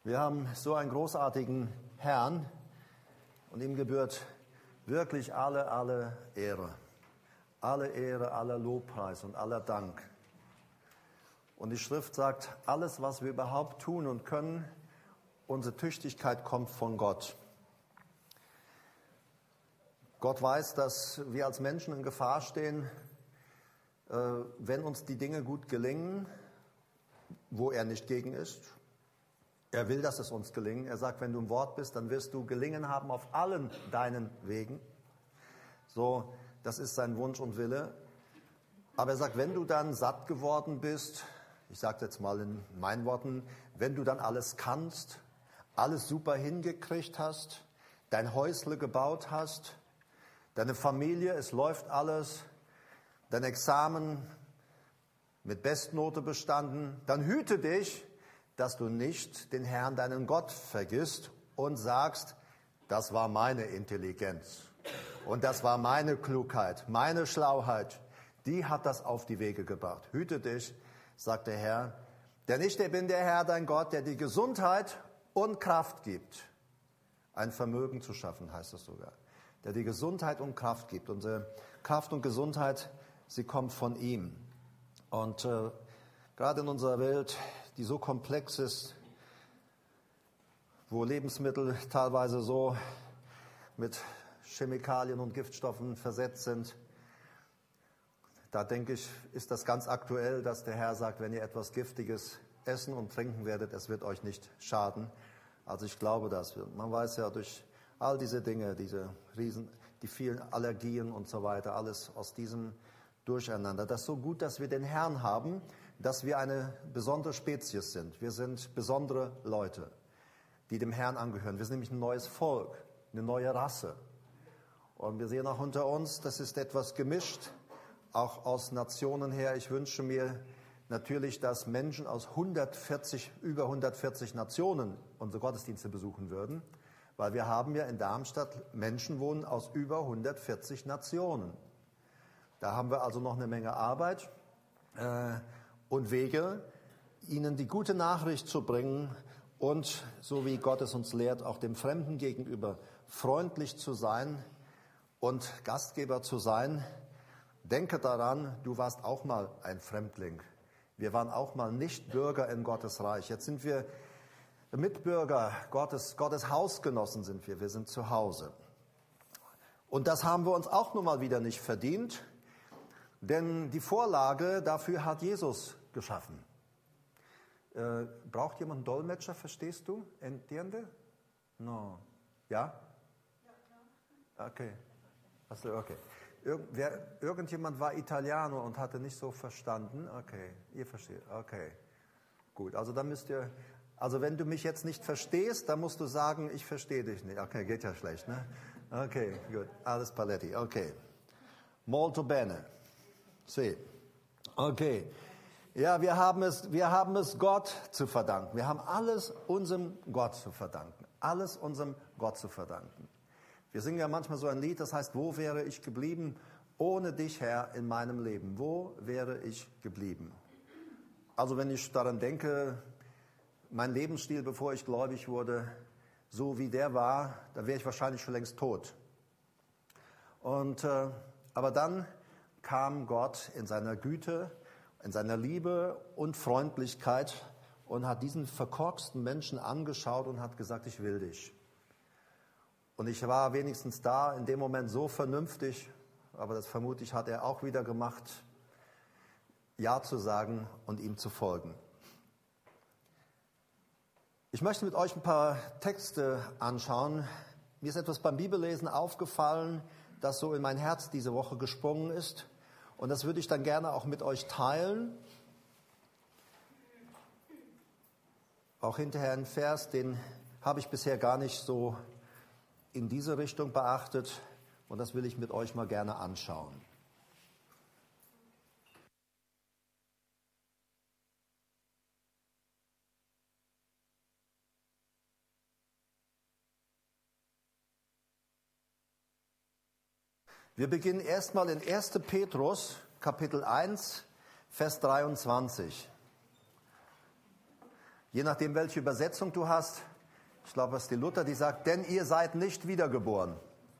Wir haben so einen großartigen Herrn und ihm gebührt wirklich alle Ehre. Alle Ehre, aller Lobpreis und aller Dank. Und die Schrift sagt, alles, was wir überhaupt tun und können, unsere Tüchtigkeit kommt von Gott. Gott weiß, dass wir als Menschen in Gefahr stehen, wenn uns die Dinge gut gelingen, wo er nicht gegen ist. Er will, dass es uns gelingen. Er sagt, wenn du im Wort bist, dann wirst du Gelingen haben auf allen deinen Wegen. So, das ist sein Wunsch und Wille. Aber er sagt, wenn du dann satt geworden bist, ich sage jetzt mal in meinen Worten, wenn du dann alles kannst, alles super hingekriegt hast, dein Häusle gebaut hast, deine Familie, es läuft alles, dein Examen mit Bestnote bestanden, dann hüte dich, dass du nicht den Herrn, deinen Gott, vergisst und sagst, das war meine Intelligenz und das war meine Klugheit, meine Schlauheit, die hat das auf die Wege gebracht. Hüte dich, sagt der Herr, denn ich bin der Herr, dein Gott, der die Gesundheit und Kraft gibt, ein Vermögen zu schaffen, heißt es sogar, der die Gesundheit und Kraft gibt. Unsere Kraft und Gesundheit, sie kommt von ihm. Und gerade in unserer Welt, die so komplex ist, wo Lebensmittel teilweise so mit Chemikalien und Giftstoffen versetzt sind, da denke ich, ist das ganz aktuell, dass der Herr sagt, wenn ihr etwas Giftiges essen und trinken werdet, es wird euch nicht schaden. Also ich glaube das. Man weiß ja durch all diese Dinge, die vielen Allergien und so weiter, alles aus diesem Durcheinander. Das ist so gut, dass wir den Herrn haben, dass wir eine besondere Spezies sind. Wir sind besondere Leute, die dem Herrn angehören. Wir sind nämlich ein neues Volk, eine neue Rasse. Und wir sehen auch unter uns, das ist etwas gemischt, auch aus Nationen her. Ich wünsche mir natürlich, dass Menschen aus über 140 Nationen unsere Gottesdienste besuchen würden, weil wir haben ja in Darmstadt Menschen wohnen aus über 140 Nationen. Da haben wir also noch eine Menge Arbeit und Wege, ihnen die gute Nachricht zu bringen und, so wie Gott es uns lehrt, auch dem Fremden gegenüber freundlich zu sein und Gastgeber zu sein. Denke daran, du warst auch mal ein Fremdling. Wir waren auch mal nicht Bürger in Gottes Reich. Jetzt sind wir Mitbürger, Gottes Hausgenossen sind wir. Wir sind zu Hause. Und das haben wir uns auch nun mal wieder nicht verdient, denn die Vorlage dafür hat Jesus geschaffen. Braucht jemand einen Dolmetscher, verstehst du? Entiende? No. Ja? Okay. Okay. Irgendjemand war Italiano und hatte nicht so verstanden. Okay, ihr versteht. Okay, gut. Also dann wenn du mich jetzt nicht verstehst, dann musst du sagen, ich verstehe dich nicht. Okay, geht ja schlecht, ne? Okay, gut. Alles Paletti. Okay. Molto bene. Sì. Okay. Ja, wir haben es Gott zu verdanken. Wir haben alles unserem Gott zu verdanken. Alles unserem Gott zu verdanken. Wir singen ja manchmal so ein Lied, das heißt, wo wäre ich geblieben ohne dich, Herr, in meinem Leben? Wo wäre ich geblieben? Also wenn ich daran denke, mein Lebensstil, bevor ich gläubig wurde, so wie der war, da wäre ich wahrscheinlich schon längst tot. Aber dann kam Gott in seiner Güte, in seiner Liebe und Freundlichkeit und hat diesen verkorksten Menschen angeschaut und hat gesagt, ich will dich. Und ich war wenigstens da in dem Moment so vernünftig, aber das vermutlich hat er auch wieder gemacht, Ja zu sagen und ihm zu folgen. Ich möchte mit euch ein paar Texte anschauen. Mir ist etwas beim Bibellesen aufgefallen, das so in mein Herz diese Woche gesprungen ist. Und das würde ich dann gerne auch mit euch teilen. Auch hinterher ein Vers, den habe ich bisher gar nicht so in diese Richtung beachtet und das will ich mit euch mal gerne anschauen. Wir beginnen erstmal in 1. Petrus, Kapitel 1, Vers 23. Je nachdem, welche Übersetzung du hast. Ich glaube, es ist die Luther, die sagt, denn ihr seid nicht wiedergeboren.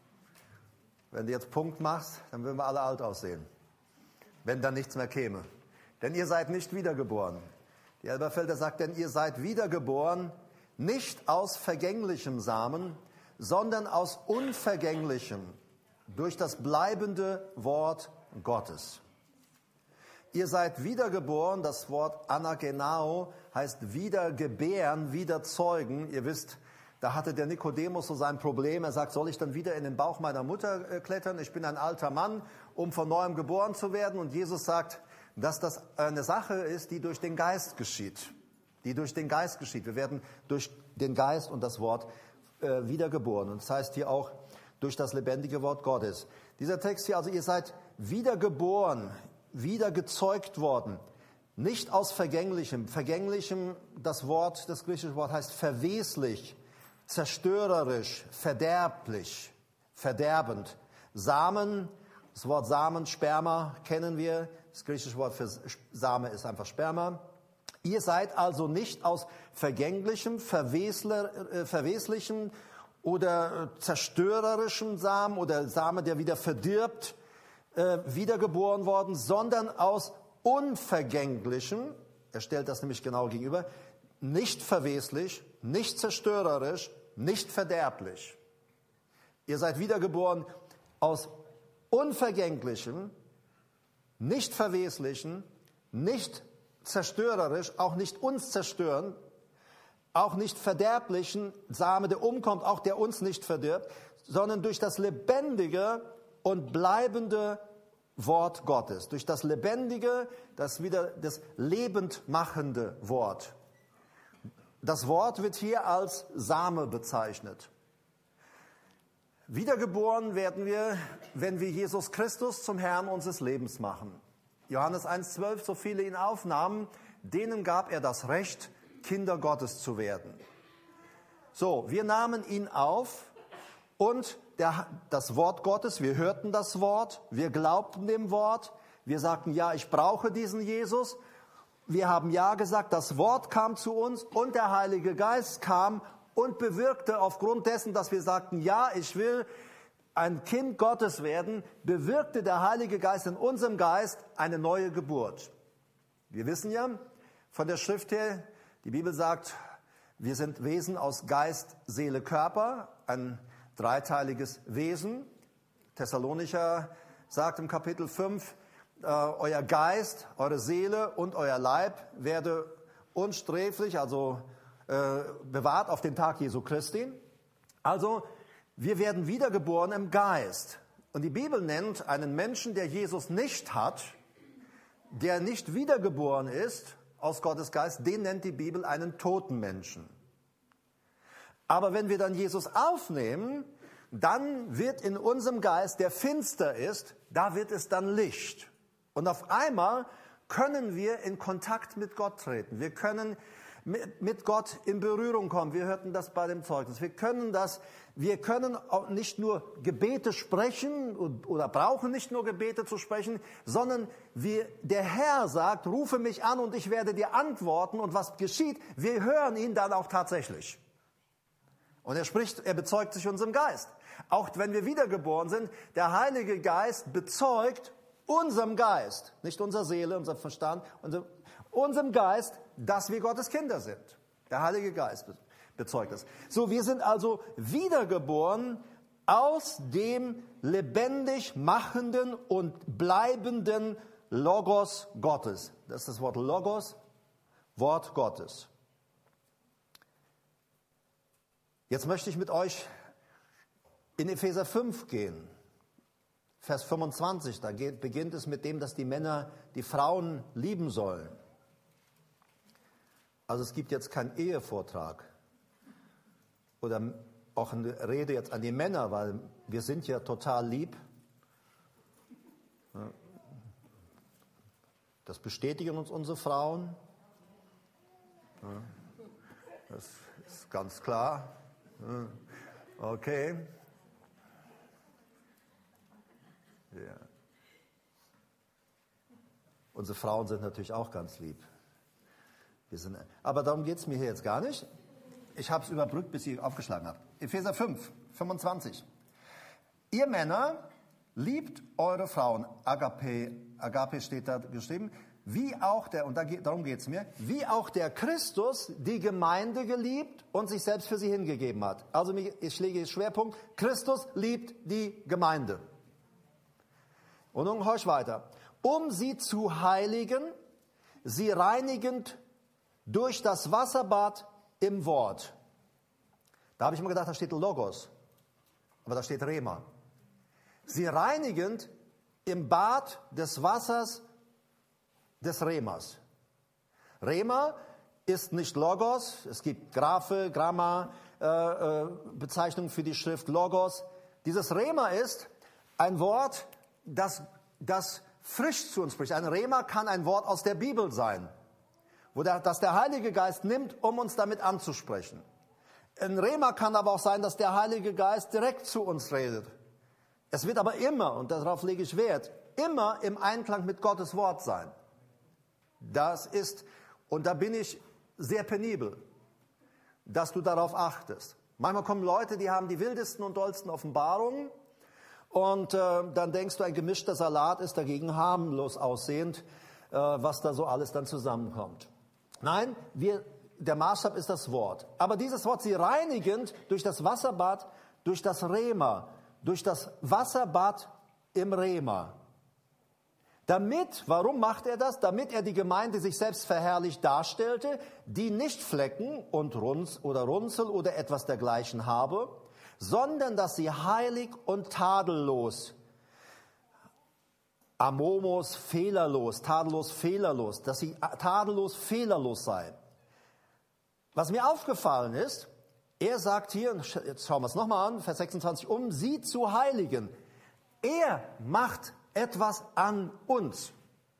Wenn du jetzt Punkt machst, dann würden wir alle alt aussehen. Wenn dann nichts mehr käme. Denn ihr seid nicht wiedergeboren. Die Elberfelder sagt, denn ihr seid wiedergeboren, nicht aus vergänglichem Samen, sondern aus unvergänglichem, durch das bleibende Wort Gottes. Ihr seid wiedergeboren, das Wort anagenao heißt wiedergebären, wiederzeugen. Ihr wisst, da hatte der Nikodemus so sein Problem. Er sagt, soll ich dann wieder in den Bauch meiner Mutter klettern? Ich bin ein alter Mann, um von neuem geboren zu werden. Und Jesus sagt, dass das eine Sache ist, die durch den Geist geschieht. Die durch den Geist geschieht. Wir werden durch den Geist und das Wort wiedergeboren. Und das heißt hier auch durch das lebendige Wort Gottes. Dieser Text hier, also ihr seid wiedergeboren, wieder gezeugt worden, nicht aus Vergänglichem. Vergänglichem, das griechische Wort heißt verweslich, zerstörerisch, verderblich, verderbend. Samen, das Wort Samen, Sperma kennen wir. Das griechische Wort für Same ist einfach Sperma. Ihr seid also nicht aus vergänglichem, verweslichem oder zerstörerischem Samen oder Samen, der wieder verdirbt, wiedergeboren worden, sondern aus unvergänglichem, er stellt das nämlich genau gegenüber, nicht verweslich, nicht zerstörerisch, nicht verderblich. Ihr seid wiedergeboren aus unvergänglichem, nicht verweslichen, nicht zerstörerisch, auch nicht uns zerstören, auch nicht verderblichen Same, der umkommt, auch der uns nicht verdirbt, sondern durch das lebendige und bleibende Wort Gottes, durch das lebendige, das lebend machende Wort. Das Wort wird hier als Same bezeichnet. Wiedergeboren werden wir, wenn wir Jesus Christus zum Herrn unseres Lebens machen. Johannes 1,12, so viele ihn aufnahmen, denen gab er das Recht, Kinder Gottes zu werden. So, wir nahmen ihn auf und das Wort Gottes, wir hörten das Wort, wir glaubten dem Wort, wir sagten, ja, ich brauche diesen Jesus. Wir haben ja gesagt, das Wort kam zu uns und der Heilige Geist kam und bewirkte aufgrund dessen, dass wir sagten, ja, ich will ein Kind Gottes werden, bewirkte der Heilige Geist in unserem Geist eine neue Geburt. Wir wissen ja von der Schrift her, die Bibel sagt, wir sind Wesen aus Geist, Seele, Körper, ein dreiteiliges Wesen. Thessalonicher sagt im Kapitel 5, euer Geist, eure Seele und euer Leib werde unsträflich, also bewahrt auf den Tag Jesu Christi. Also wir werden wiedergeboren im Geist. Und die Bibel nennt einen Menschen, der Jesus nicht hat, der nicht wiedergeboren ist aus Gottes Geist, den nennt die Bibel einen toten Menschen. Aber wenn wir dann Jesus aufnehmen, dann wird in unserem Geist, der finster ist, da wird es dann Licht. Und auf einmal können wir in Kontakt mit Gott treten. Wir können mit Gott in Berührung kommen. Wir hörten das bei dem Zeugnis. Wir können auch nicht nur Gebete sprechen oder brauchen nicht nur Gebete zu sprechen, sondern der Herr sagt, rufe mich an und ich werde dir antworten. Und was geschieht? Wir hören ihn dann auch tatsächlich. Und er bezeugt sich unserem Geist. Auch wenn wir wiedergeboren sind, der Heilige Geist bezeugt unserem Geist, nicht unserer Seele, unserem Verstand, unserem Geist, dass wir Gottes Kinder sind. Der Heilige Geist bezeugt das. So, wir sind also wiedergeboren aus dem lebendig machenden und bleibenden Logos Gottes. Das ist das Wort Logos, Wort Gottes. Jetzt möchte ich mit euch in Epheser 5 gehen. Vers 25, da beginnt es mit dem, dass die Männer die Frauen lieben sollen. Also es gibt jetzt keinen Ehevortrag oder auch eine Rede jetzt an die Männer, weil wir sind ja total lieb. Das bestätigen uns unsere Frauen. Das ist ganz klar. Okay. Ja. Unsere Frauen sind natürlich auch ganz lieb. Aber darum geht es mir hier jetzt gar nicht. Ich habe es überbrückt, bis ihr aufgeschlagen habt. Epheser 5, 25. Ihr Männer, liebt eure Frauen. Agape steht da geschrieben. Wie auch darum geht es mir, wie auch der Christus die Gemeinde geliebt und sich selbst für sie hingegeben hat. Also ich lege Schwerpunkt, Christus liebt die Gemeinde. Und nun horch weiter. Um sie zu heiligen, sie reinigend durch das Wasserbad im Wort. Da habe ich immer gedacht, da steht Logos, aber da steht Rema. Sie reinigend im Bad des Wassers des Remas. Rema ist nicht Logos, es gibt Graphe, Gramma, Bezeichnung für die Schrift Logos. Dieses Rema ist ein Wort, das frisch zu uns spricht. Ein Rema kann ein Wort aus der Bibel sein, das der Heilige Geist nimmt, um uns damit anzusprechen. Ein Rema kann aber auch sein, dass der Heilige Geist direkt zu uns redet. Es wird aber immer, und darauf lege ich Wert, immer im Einklang mit Gottes Wort sein. Das ist, und da bin ich sehr penibel, dass du darauf achtest. Manchmal kommen Leute, die haben die wildesten und dollsten Offenbarungen und dann denkst du, ein gemischter Salat ist dagegen harmlos aussehend, was da so alles dann zusammenkommt. Nein, der Maßstab ist das Wort. Aber dieses Wort, sie reinigend durch das Wasserbad, durch das Rema, durch das Wasserbad im Rema. Warum macht er das? Damit er die Gemeinde sich selbst verherrlicht darstellte, die nicht Flecken und Runzel oder etwas dergleichen habe, sondern dass sie heilig und tadellos, amomos, fehlerlos, tadellos, fehlerlos, dass sie tadellos, fehlerlos sei. Was mir aufgefallen ist, er sagt hier, jetzt schauen wir es nochmal an, Vers 26, um sie zu heiligen. Er macht etwas an uns.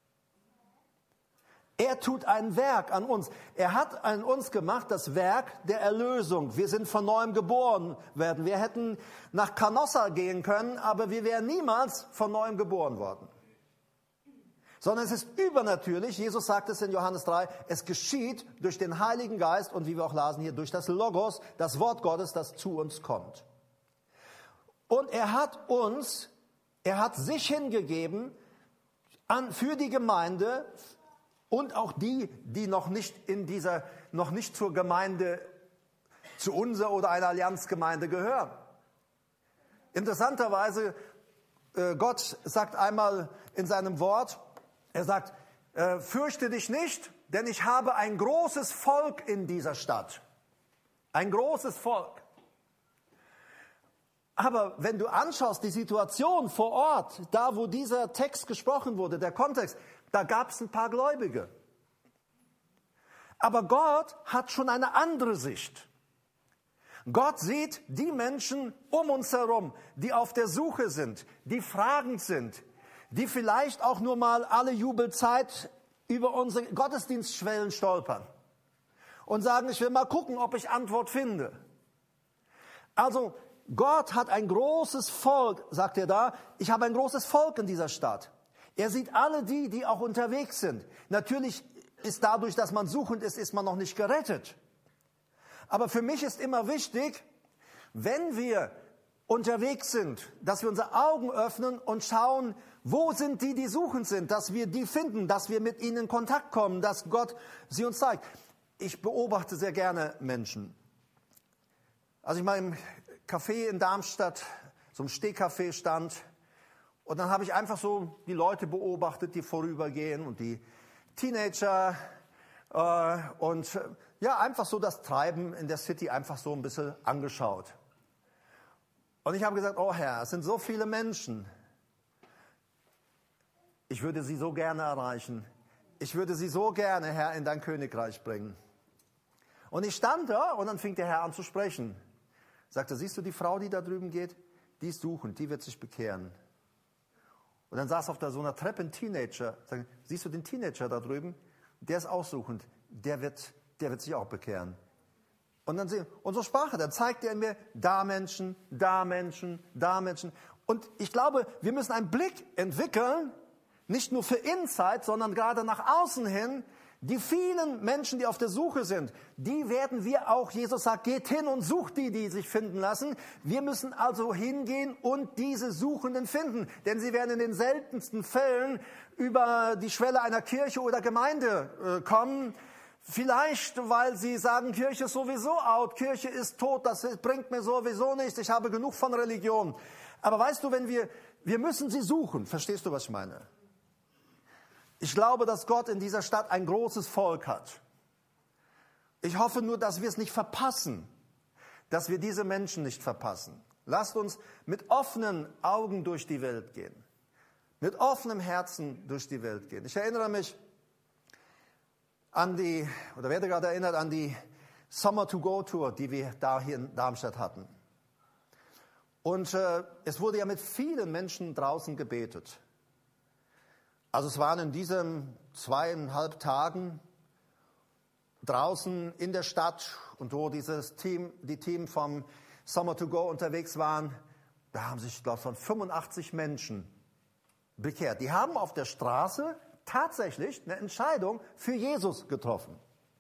Er tut ein Werk an uns. Er hat an uns gemacht das Werk der Erlösung. Wir sind von neuem geboren werden. Wir hätten nach Canossa gehen können, aber wir wären niemals von neuem geboren worden. Sondern es ist übernatürlich. Jesus sagt es in Johannes 3, es geschieht durch den Heiligen Geist und wie wir auch lasen hier, durch das Logos, das Wort Gottes, das zu uns kommt. Und er hat sich hingegeben für die Gemeinde und auch die noch nicht zur Gemeinde, zu unserer oder einer Allianzgemeinde gehören. Interessanterweise, Gott sagt einmal in seinem Wort, er sagt, fürchte dich nicht, denn ich habe ein großes Volk in dieser Stadt. Ein großes Volk. Aber wenn du anschaust, die Situation vor Ort, da wo dieser Text gesprochen wurde, der Kontext, da gab es ein paar Gläubige. Aber Gott hat schon eine andere Sicht. Gott sieht die Menschen um uns herum, die auf der Suche sind, die fragend sind, die vielleicht auch nur mal alle Jubelzeit über unsere Gottesdienstschwellen stolpern und sagen, ich will mal gucken, ob ich Antwort finde. Also Gott hat ein großes Volk, sagt er da, ich habe ein großes Volk in dieser Stadt. Er sieht alle die auch unterwegs sind. Natürlich ist dadurch, dass man suchend ist man noch nicht gerettet. Aber für mich ist immer wichtig, wenn wir unterwegs sind, dass wir unsere Augen öffnen und schauen, wo sind die suchend sind, dass wir die finden, dass wir mit ihnen in Kontakt kommen, dass Gott sie uns zeigt. Ich beobachte sehr gerne Menschen. Also ich mal im Café in Darmstadt, so ein Stehcafé stand und dann habe ich einfach so die Leute beobachtet, die vorübergehen und die Teenager und ja, einfach so das Treiben in der City einfach so ein bisschen angeschaut. Und ich habe gesagt, oh Herr, es sind so viele Menschen. Ich würde sie so gerne erreichen. Ich würde sie so gerne, Herr, in dein Königreich bringen. Und ich stand da und dann fing der Herr an zu sprechen. Sagte, siehst du die Frau, die da drüben geht? Die ist suchend, die wird sich bekehren. Und dann saß auf so einer Treppe ein Teenager. Sagte, siehst du den Teenager da drüben? Der ist auch suchend, der wird sich auch bekehren. Und so sprach er, dann zeigte er mir, da Menschen, da Menschen, da Menschen. Und ich glaube, wir müssen einen Blick entwickeln, nicht nur für Inside, sondern gerade nach außen hin, Die vielen Menschen, die auf der Suche sind, die werden wir auch, Jesus sagt, geht hin und sucht die sich finden lassen. Wir müssen also hingehen und diese Suchenden finden, denn sie werden in den seltensten Fällen über die Schwelle einer Kirche oder Gemeinde kommen. Vielleicht, weil sie sagen, Kirche ist sowieso out, Kirche ist tot, das bringt mir sowieso nichts, ich habe genug von Religion. Aber weißt du, wenn wir müssen sie suchen, verstehst du, was ich meine? Ich glaube, dass Gott in dieser Stadt ein großes Volk hat. Ich hoffe nur, dass wir es nicht verpassen, dass wir diese Menschen nicht verpassen. Lasst uns mit offenen Augen durch die Welt gehen, mit offenem Herzen durch die Welt gehen. Ich erinnere mich werde gerade erinnert an die Summer-to-Go-Tour, die wir da hier in Darmstadt hatten. Und es wurde ja mit vielen Menschen draußen gebetet. Also es waren in diesen 2,5 Tagen draußen in der Stadt und wo die Team vom Summer to Go unterwegs waren, da haben sich, glaube ich, von 85 Menschen bekehrt. Die haben auf der Straße tatsächlich eine Entscheidung für Jesus getroffen.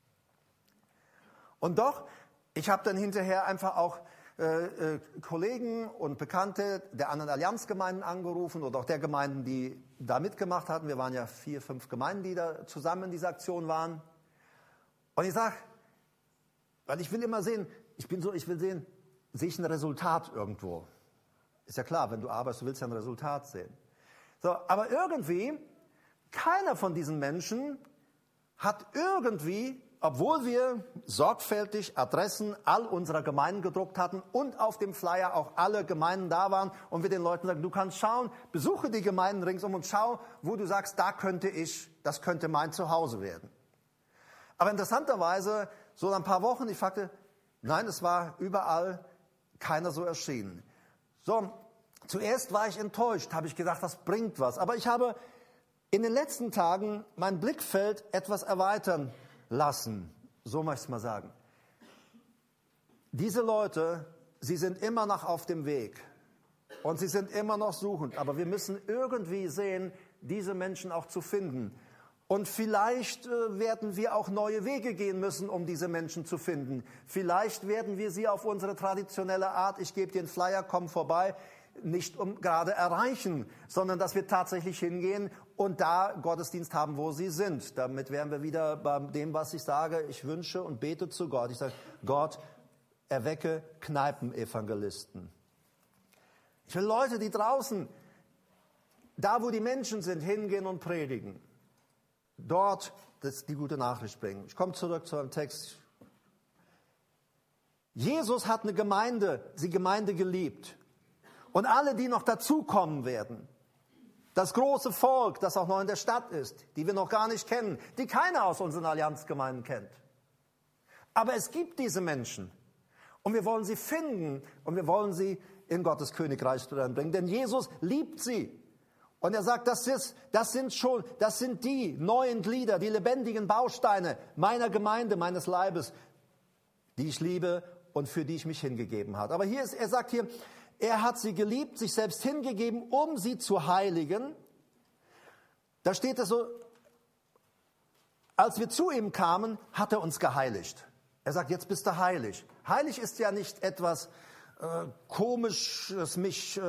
Und doch, ich habe dann hinterher einfach auch Kollegen und Bekannte der anderen Allianzgemeinden angerufen oder auch der Gemeinden, die da mitgemacht hatten. Wir waren ja 4, 5 Gemeinden, die da zusammen in dieser Aktion waren. Und ich sage, weil ich will immer sehen, sehe ich ein Resultat irgendwo. Ist ja klar, wenn du arbeitest, du willst ja ein Resultat sehen. So, aber irgendwie, keiner von diesen Menschen hat irgendwie, obwohl wir sorgfältig Adressen all unserer Gemeinden gedruckt hatten und auf dem Flyer auch alle Gemeinden da waren und wir den Leuten sagen, du kannst schauen, besuche die Gemeinden ringsum und schau, wo du sagst, das könnte mein Zuhause werden. Aber interessanterweise, so nach ein paar Wochen, ich fragte, nein, es war überall keiner so erschienen. So, zuerst war ich enttäuscht, habe ich gedacht, das bringt was. Aber ich habe in den letzten Tagen mein Blickfeld etwas erweitern lassen, so möchte ich es mal sagen. Diese Leute, sie sind immer noch auf dem Weg und sie sind immer noch suchend, aber wir müssen irgendwie sehen, diese Menschen auch zu finden. Und vielleicht werden wir auch neue Wege gehen müssen, um diese Menschen zu finden. Vielleicht werden wir sie auf unsere traditionelle Art, ich gebe dir einen Flyer, komm vorbei, nicht gerade erreichen, sondern dass wir tatsächlich hingehen und da Gottesdienst haben, wo sie sind. Damit wären wir wieder bei dem, was ich sage. Ich wünsche und bete zu Gott. Ich sage, Gott, erwecke Kneipenevangelisten. Ich will Leute, die draußen, da wo die Menschen sind, hingehen und predigen. Dort die gute Nachricht bringen. Ich komme zurück zu einem Text. Jesus hat die Gemeinde geliebt. Und alle, die noch dazukommen werden, das große Volk, das auch noch in der Stadt ist, die wir noch gar nicht kennen, die keiner aus unseren Allianzgemeinden kennt. Aber es gibt diese Menschen und wir wollen sie finden und wir wollen sie in Gottes Königreich bringen, denn Jesus liebt sie. Und er sagt, das sind die neuen Glieder, die lebendigen Bausteine meiner Gemeinde, meines Leibes, die ich liebe und für die ich mich hingegeben habe. Aber er sagt hier, er hat sie geliebt, sich selbst hingegeben, um sie zu heiligen. Da steht es so, als wir zu ihm kamen, hat er uns geheiligt. Er sagt, jetzt bist du heilig. Heilig ist ja nicht etwas Komisches,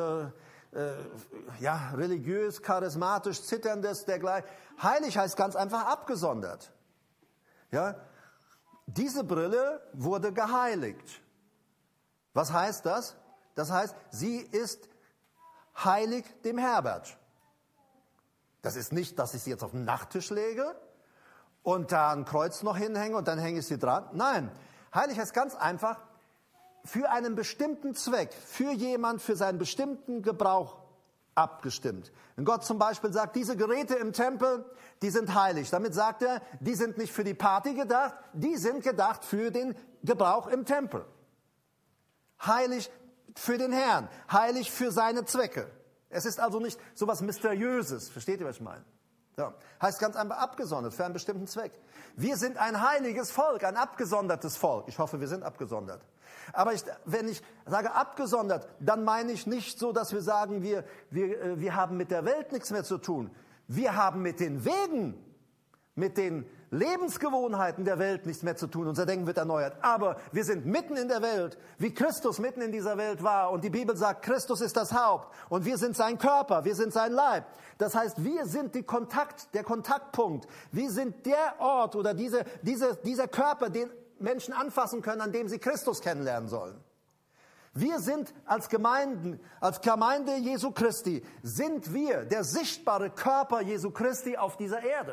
religiös, charismatisch, zitterndes, dergleichen. Heilig heißt ganz einfach abgesondert. Ja? Diese Brille wurde geheiligt. Was heißt das? Das heißt, sie ist heilig dem Herbert. Das ist nicht, dass ich sie jetzt auf den Nachttisch lege und da ein Kreuz noch hinhänge und dann hänge ich sie dran. Nein, heilig heißt ganz einfach, für einen bestimmten Zweck, für seinen bestimmten Gebrauch abgestimmt. Wenn Gott zum Beispiel sagt, diese Geräte im Tempel, die sind heilig. Damit sagt er, die sind nicht für die Party gedacht, die sind gedacht für den Gebrauch im Tempel. Heilig für den Herrn, heilig für seine Zwecke. Es ist also nicht so etwas Mysteriöses. Versteht ihr, was ich meine? So. Heißt ganz einfach abgesondert für einen bestimmten Zweck. Wir sind ein heiliges Volk, ein abgesondertes Volk. Ich hoffe, wir sind abgesondert. Aber wenn ich sage abgesondert, dann meine ich nicht so, dass wir sagen, wir haben mit der Welt nichts mehr zu tun. Wir haben mit den Wegen, mit den Lebensgewohnheiten der Welt nichts mehr zu tun. Unser Denken wird erneuert. Aber wir sind mitten in der Welt, wie Christus mitten in dieser Welt war. Und die Bibel sagt, Christus ist das Haupt. Und wir sind sein Körper, wir sind sein Leib. Das heißt, wir sind der Kontaktpunkt. Wir sind der Ort oder dieser Körper, den Menschen anfassen können, an dem sie Christus kennenlernen sollen. Wir sind als Gemeinde Jesu Christi, sind wir der sichtbare Körper Jesu Christi auf dieser Erde.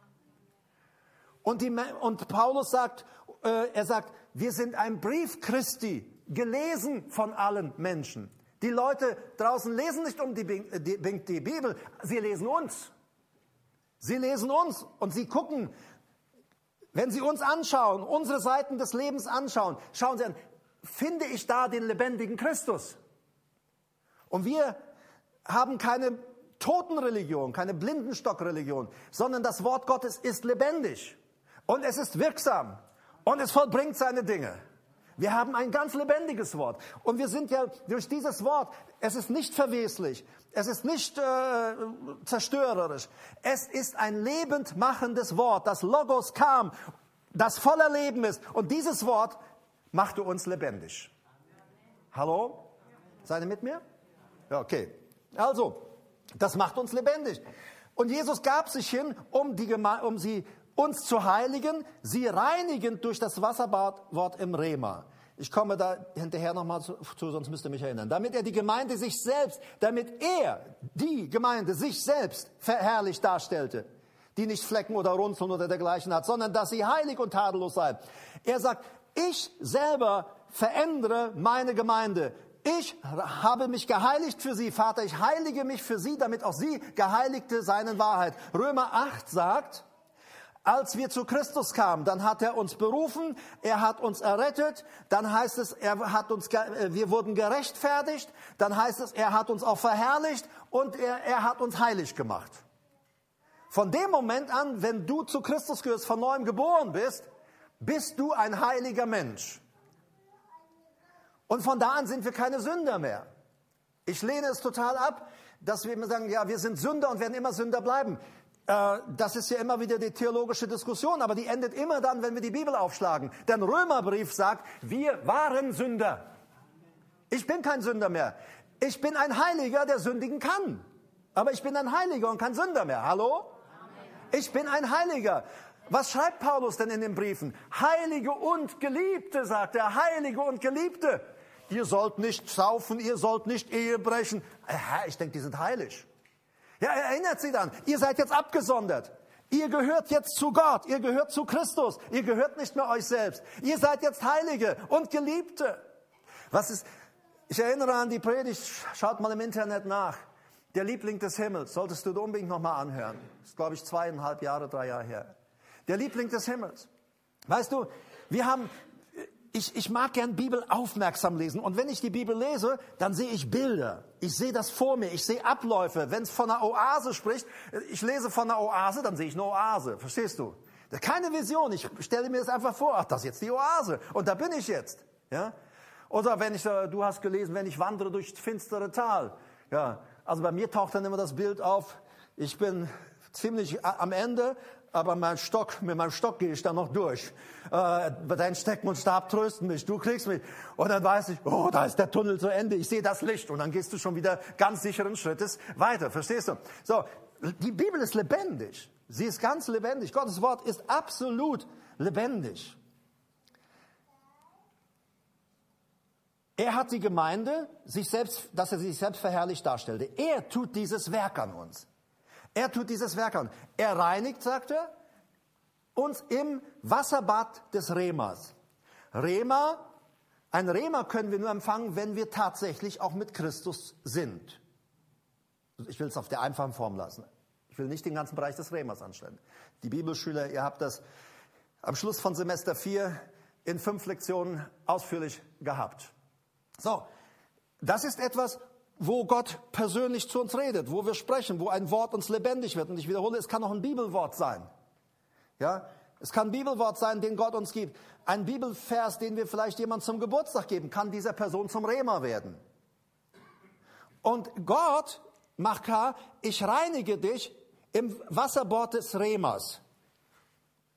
Und Paulus sagt, wir sind ein Brief Christi, gelesen von allen Menschen. Die Leute draußen lesen nicht die Bibel, sie lesen uns. Sie lesen uns und sie gucken, wenn sie uns anschauen, unsere Seiten des Lebens anschauen, schauen sie an, finde ich da den lebendigen Christus? Und wir haben keine Totenreligion, keine Blindenstockreligion, sondern das Wort Gottes ist lebendig und es ist wirksam und es vollbringt seine Dinge. Wir haben ein ganz lebendiges Wort und wir sind ja durch dieses Wort, es ist nicht verweslich, es ist nicht zerstörerisch, es ist ein lebend machendes Wort, das Logos kam, das voller Leben ist und dieses Wort machte uns lebendig. Hallo? Seid ihr mit mir? Ja, okay. Also, das macht uns lebendig. Und Jesus gab sich hin, um sie uns zu heiligen, sie reinigend durch das Wasserbad im Rema. Ich komme da hinterher nochmal zu, sonst müsst ihr mich erinnern. Damit die Gemeinde sich selbst verherrlicht darstellte, die nicht Flecken oder Runzeln oder dergleichen hat, sondern dass sie heilig und tadellos sei. Er sagt, ich selber verändere meine Gemeinde. Ich habe mich geheiligt für sie, Vater, ich heilige mich für sie, damit auch sie Geheiligte seien in Wahrheit. Römer 8 sagt, als wir zu Christus kamen, dann hat er uns berufen, er hat uns errettet, dann heißt es, wir wurden gerechtfertigt, dann heißt es, er hat uns auch verherrlicht und er hat uns heilig gemacht. Von dem Moment an, wenn du zu Christus gehörst, von neuem geboren bist du ein heiliger Mensch. Und von da an sind wir keine Sünder mehr. Ich lehne es total ab, dass wir immer sagen, ja, wir sind Sünder und werden immer Sünder bleiben. Das ist ja immer wieder die theologische Diskussion, aber die endet immer dann, wenn wir die Bibel aufschlagen. Der Römerbrief sagt, wir waren Sünder. Ich bin kein Sünder mehr. Ich bin ein Heiliger, der sündigen kann. Aber ich bin ein Heiliger und kein Sünder mehr. Hallo? Ich bin ein Heiliger. Was schreibt Paulus denn in den Briefen? Heilige und Geliebte, sagt er, Heilige und Geliebte. Ihr sollt nicht saufen, ihr sollt nicht Ehe brechen. Ich denke, die sind heilig. Ja, erinnert sie dann, ihr seid jetzt abgesondert. Ihr gehört jetzt zu Gott, ihr gehört zu Christus, ihr gehört nicht mehr euch selbst. Ihr seid jetzt Heilige und Geliebte. Ich erinnere an die Predigt, schaut mal im Internet nach. Der Liebling des Himmels, solltest du unbedingt nochmal anhören. Das ist, glaube ich, 3 Jahre her. Der Liebling des Himmels. Weißt du, ich mag gern Bibel aufmerksam lesen. Und wenn ich die Bibel lese, dann sehe ich Bilder. Ich sehe das vor mir. Ich sehe Abläufe. Wenn es von einer Oase spricht, ich lese von einer Oase, dann sehe ich eine Oase. Verstehst du? Keine Vision. Ich stelle mir das einfach vor. Ach, das ist jetzt die Oase. Und da bin ich jetzt. Ja? Oder du hast gelesen, wenn ich wandere durch das finstere Tal. Ja. Also bei mir taucht dann immer das Bild auf. Ich bin ziemlich am Ende. Aber mit meinem Stock gehe ich da noch durch. Dein Stecken und Stab trösten mich, du kriegst mich. Und dann weiß ich, oh, da ist der Tunnel zu Ende, ich sehe das Licht. Und dann gehst du schon wieder ganz sicheren Schrittes weiter, verstehst du? So, die Bibel ist lebendig. Sie ist ganz lebendig. Gottes Wort ist absolut lebendig. Er hat die Gemeinde, dass er sich selbst verherrlicht darstellte. Er tut dieses Werk an uns. Er tut dieses Werk an. Er reinigt, sagt er, uns im Wasserbad des Remas. Ein Rema können wir nur empfangen, wenn wir tatsächlich auch mit Christus sind. Ich will es auf der einfachen Form lassen. Ich will nicht den ganzen Bereich des Remas anstellen. Die Bibelschüler, ihr habt das am Schluss von Semester 4 in 5 Lektionen ausführlich gehabt. So, das ist etwas, wo Gott persönlich zu uns redet, wo wir sprechen, wo ein Wort uns lebendig wird. Und ich wiederhole, es kann auch ein Bibelwort sein. Ja, es kann ein Bibelwort sein, den Gott uns gibt. Ein Bibelvers, den wir vielleicht jemand zum Geburtstag geben, kann dieser Person zum Rema werden. Und Gott macht klar, ich reinige dich im Wasserbad des Remas.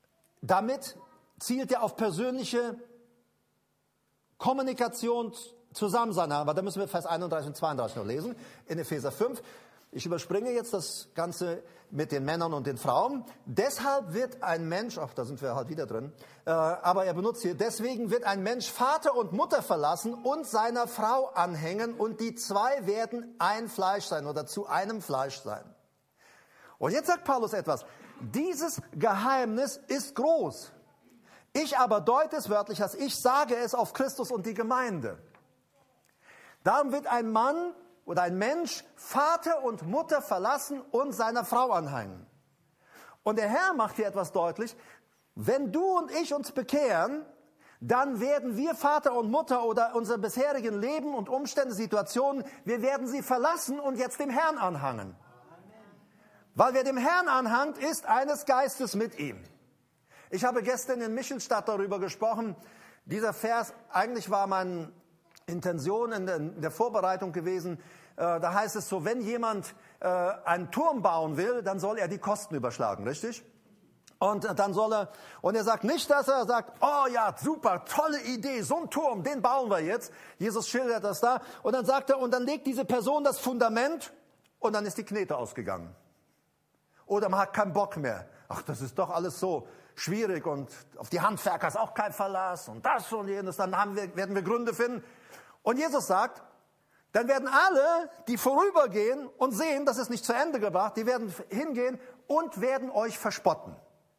damit zielt er auf persönliche Kommunikation, Zusammensein. Aber da müssen wir Vers 31 und 32 noch lesen, in Epheser 5. Ich überspringe jetzt das Ganze mit den Männern und den Frauen. Deshalb wird ein Mensch, ach, da sind wir halt wieder drin, aber er benutzt hier, deswegen wird ein Mensch Vater und Mutter verlassen und seiner Frau anhängen und die zwei werden ein Fleisch sein oder zu einem Fleisch sein. Und jetzt sagt Paulus etwas. Dieses Geheimnis ist groß. Ich aber deute es wörtlich, als ich sage es auf Christus und die Gemeinde. Darum wird ein Mann oder ein Mensch Vater und Mutter verlassen und seiner Frau anhängen. Und der Herr macht hier etwas deutlich. Wenn du und ich uns bekehren, dann werden wir Vater und Mutter oder unser bisherigen Leben und Umstände, Situationen, wir werden sie verlassen und jetzt dem Herrn anhangen. Weil wer dem Herrn anhangt, ist eines Geistes mit ihm. Ich habe gestern in Michelstadt darüber gesprochen. Dieser Vers, eigentlich war meine Intention in der Vorbereitung gewesen. Da heißt es so, wenn jemand einen Turm bauen will, dann soll er die Kosten überschlagen, richtig? Und er sagt nicht, dass er sagt, oh ja, super, tolle Idee, so ein Turm, den bauen wir jetzt. Jesus schildert das da. Und dann sagt er, und dann legt diese Person das Fundament und dann ist die Knete ausgegangen. Oder man hat keinen Bock mehr. Ach, das ist doch alles so schwierig und auf die Handwerker ist auch kein Verlass und das und jenes. Dann werden wir Gründe finden. Und Jesus sagt, dann werden alle, die vorübergehen und sehen, das ist nicht zu Ende gebracht, die werden hingehen und werden euch verspotten.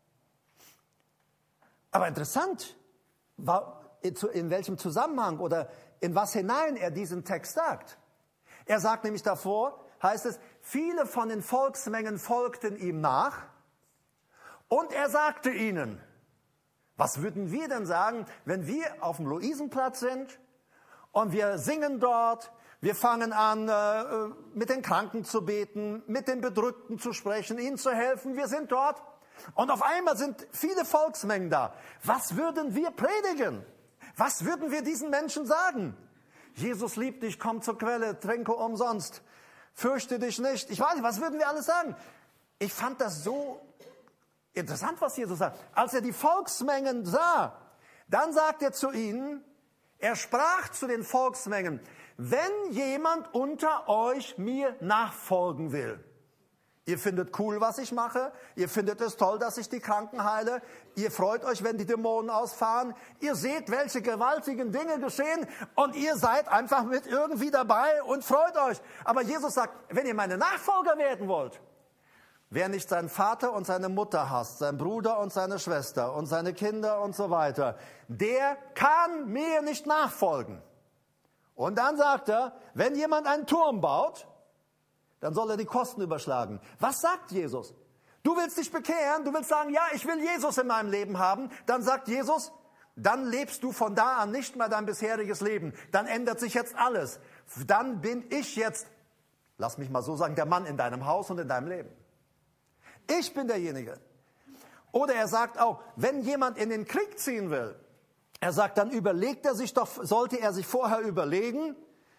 Aber interessant, in welchem Zusammenhang oder in was hinein er diesen Text sagt. Er sagt nämlich davor, heißt es, viele von den Volksmengen folgten ihm nach und er sagte ihnen, was würden wir denn sagen, wenn wir auf dem Luisenplatz sind und wir singen dort, wir fangen an, mit den Kranken zu beten, mit den Bedrückten zu sprechen, ihnen zu helfen, wir sind dort und auf einmal sind viele Volksmengen da. Was würden wir predigen? Was würden wir diesen Menschen sagen? Jesus liebt dich, komm zur Quelle, trinke umsonst. Fürchte dich nicht. Ich weiß nicht, was würden wir alles sagen? Ich fand das so interessant, was Jesus sagt. Als er die Volksmengen sah, dann sagt er zu ihnen, er sprach zu den Volksmengen, wenn jemand unter euch mir nachfolgen will, ihr findet cool, was ich mache, ihr findet es toll, dass ich die Kranken heile, ihr freut euch, wenn die Dämonen ausfahren, ihr seht, welche gewaltigen Dinge geschehen und ihr seid einfach mit irgendwie dabei und freut euch. Aber Jesus sagt, wenn ihr meine Nachfolger werden wollt, wer nicht seinen Vater und seine Mutter hasst, seinen Bruder und seine Schwester und seine Kinder und so weiter, der kann mir nicht nachfolgen. Und dann sagt er, wenn jemand einen Turm baut, dann soll er die Kosten überschlagen. Was sagt Jesus? Du willst dich bekehren, du willst sagen, ja, ich will Jesus in meinem Leben haben. Dann sagt Jesus, dann lebst du von da an nicht mehr dein bisheriges Leben. Dann ändert sich jetzt alles. Dann bin ich jetzt, lass mich mal so sagen, der Mann in deinem Haus und in deinem Leben. Ich bin derjenige. Oder er sagt auch, wenn jemand in den Krieg ziehen will, er sagt, dann sollte er sich vorher überlegen,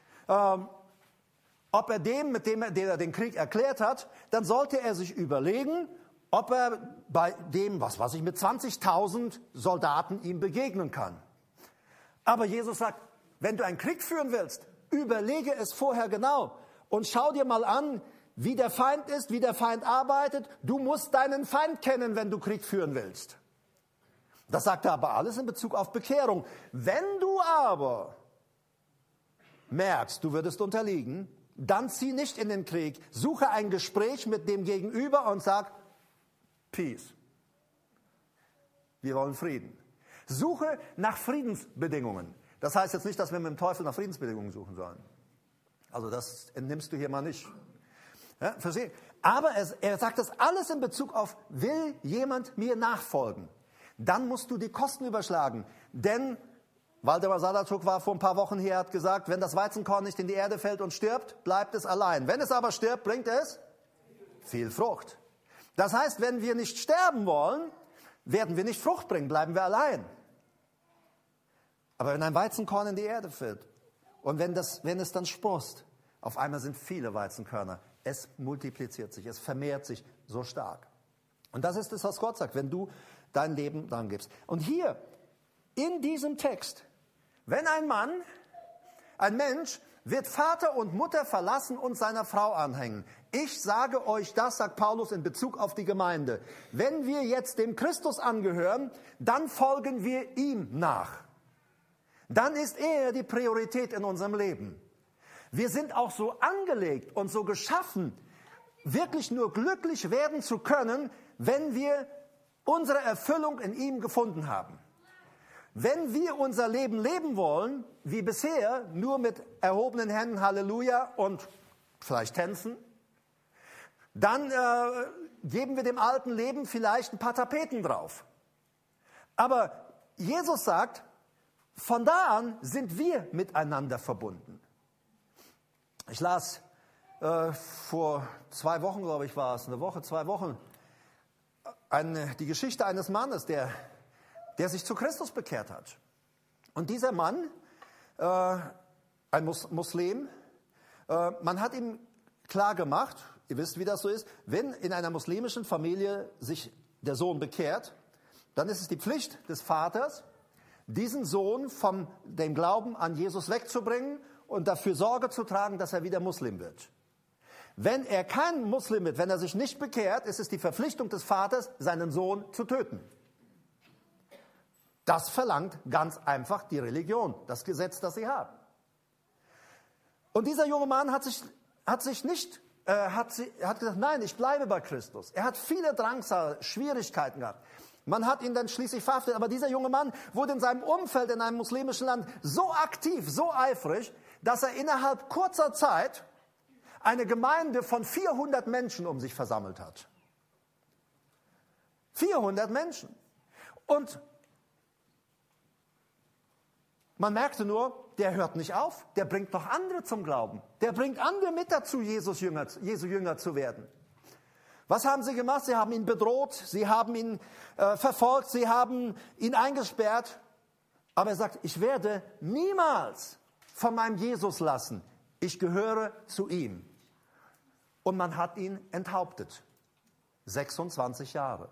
ob er der den Krieg erklärt hat, dann sollte er sich überlegen, ob er bei dem, mit 20.000 Soldaten ihm begegnen kann. Aber Jesus sagt, wenn du einen Krieg führen willst, überlege es vorher genau und schau dir mal an, wie der Feind ist, wie der Feind arbeitet. Du musst deinen Feind kennen, wenn du Krieg führen willst. Das sagt er aber alles in Bezug auf Bekehrung. Wenn du aber merkst, du würdest unterliegen, dann zieh nicht in den Krieg. Suche ein Gespräch mit dem Gegenüber und sag, Peace. Wir wollen Frieden. Suche nach Friedensbedingungen. Das heißt jetzt nicht, dass wir mit dem Teufel nach Friedensbedingungen suchen sollen. Also das entnimmst du hier mal nicht. Ja, verstehe? Aber er sagt das alles in Bezug auf, will jemand mir nachfolgen? Dann musst du die Kosten überschlagen. Denn Waldemar Sadatschuk war vor ein paar Wochen hier, hat gesagt, wenn das Weizenkorn nicht in die Erde fällt und stirbt, bleibt es allein. Wenn es aber stirbt, bringt es viel Frucht. Das heißt, wenn wir nicht sterben wollen, werden wir nicht Frucht bringen, bleiben wir allein. Aber wenn ein Weizenkorn in die Erde fällt und wenn es dann sproßt, auf einmal sind viele Weizenkörner. Es multipliziert sich, es vermehrt sich so stark. Und das ist es, was Gott sagt. Wenn du dein Leben dran gibst. Und hier, in diesem Text, wenn ein Mensch, wird Vater und Mutter verlassen und seiner Frau anhängen. Ich sage euch das, sagt Paulus in Bezug auf die Gemeinde. Wenn wir jetzt dem Christus angehören, dann folgen wir ihm nach. Dann ist er die Priorität in unserem Leben. Wir sind auch so angelegt und so geschaffen, wirklich nur glücklich werden zu können, wenn wir unsere Erfüllung in ihm gefunden haben. Wenn wir unser Leben leben wollen, wie bisher, nur mit erhobenen Händen, Halleluja und vielleicht tänzen, dann geben wir dem alten Leben vielleicht ein paar Tapeten drauf. Aber Jesus sagt, von da an sind wir miteinander verbunden. Ich las vor 2 Wochen, glaube ich, war es, 2 Wochen, die Geschichte eines Mannes, der sich zu Christus bekehrt hat. Und dieser Mann, ein Muslim, man hat ihm klar gemacht, ihr wisst, wie das so ist, wenn in einer muslimischen Familie sich der Sohn bekehrt, dann ist es die Pflicht des Vaters, diesen Sohn von dem Glauben an Jesus wegzubringen und dafür Sorge zu tragen, dass er wieder Muslim wird. Wenn er kein Muslim wird, wenn er sich nicht bekehrt, ist es die Verpflichtung des Vaters, seinen Sohn zu töten. Das verlangt ganz einfach die Religion, das Gesetz, das sie haben. Und dieser junge Mann hat gesagt, nein, ich bleibe bei Christus. Er hat viele Drangsal, Schwierigkeiten gehabt. Man hat ihn dann schließlich verhaftet, aber dieser junge Mann wurde in seinem Umfeld in einem muslimischen Land so aktiv, so eifrig, dass er innerhalb kurzer Zeit eine Gemeinde von 400 Menschen um sich versammelt hat. 400 Menschen. Und man merkte nur, der hört nicht auf, der bringt noch andere zum Glauben. Der bringt andere mit dazu, Jesu Jünger zu werden. Was haben sie gemacht? Sie haben ihn bedroht, sie haben ihn verfolgt, sie haben ihn eingesperrt. Aber er sagt, ich werde niemals von meinem Jesus lassen. Ich gehöre zu ihm. Und man hat ihn enthauptet. 26 Jahre.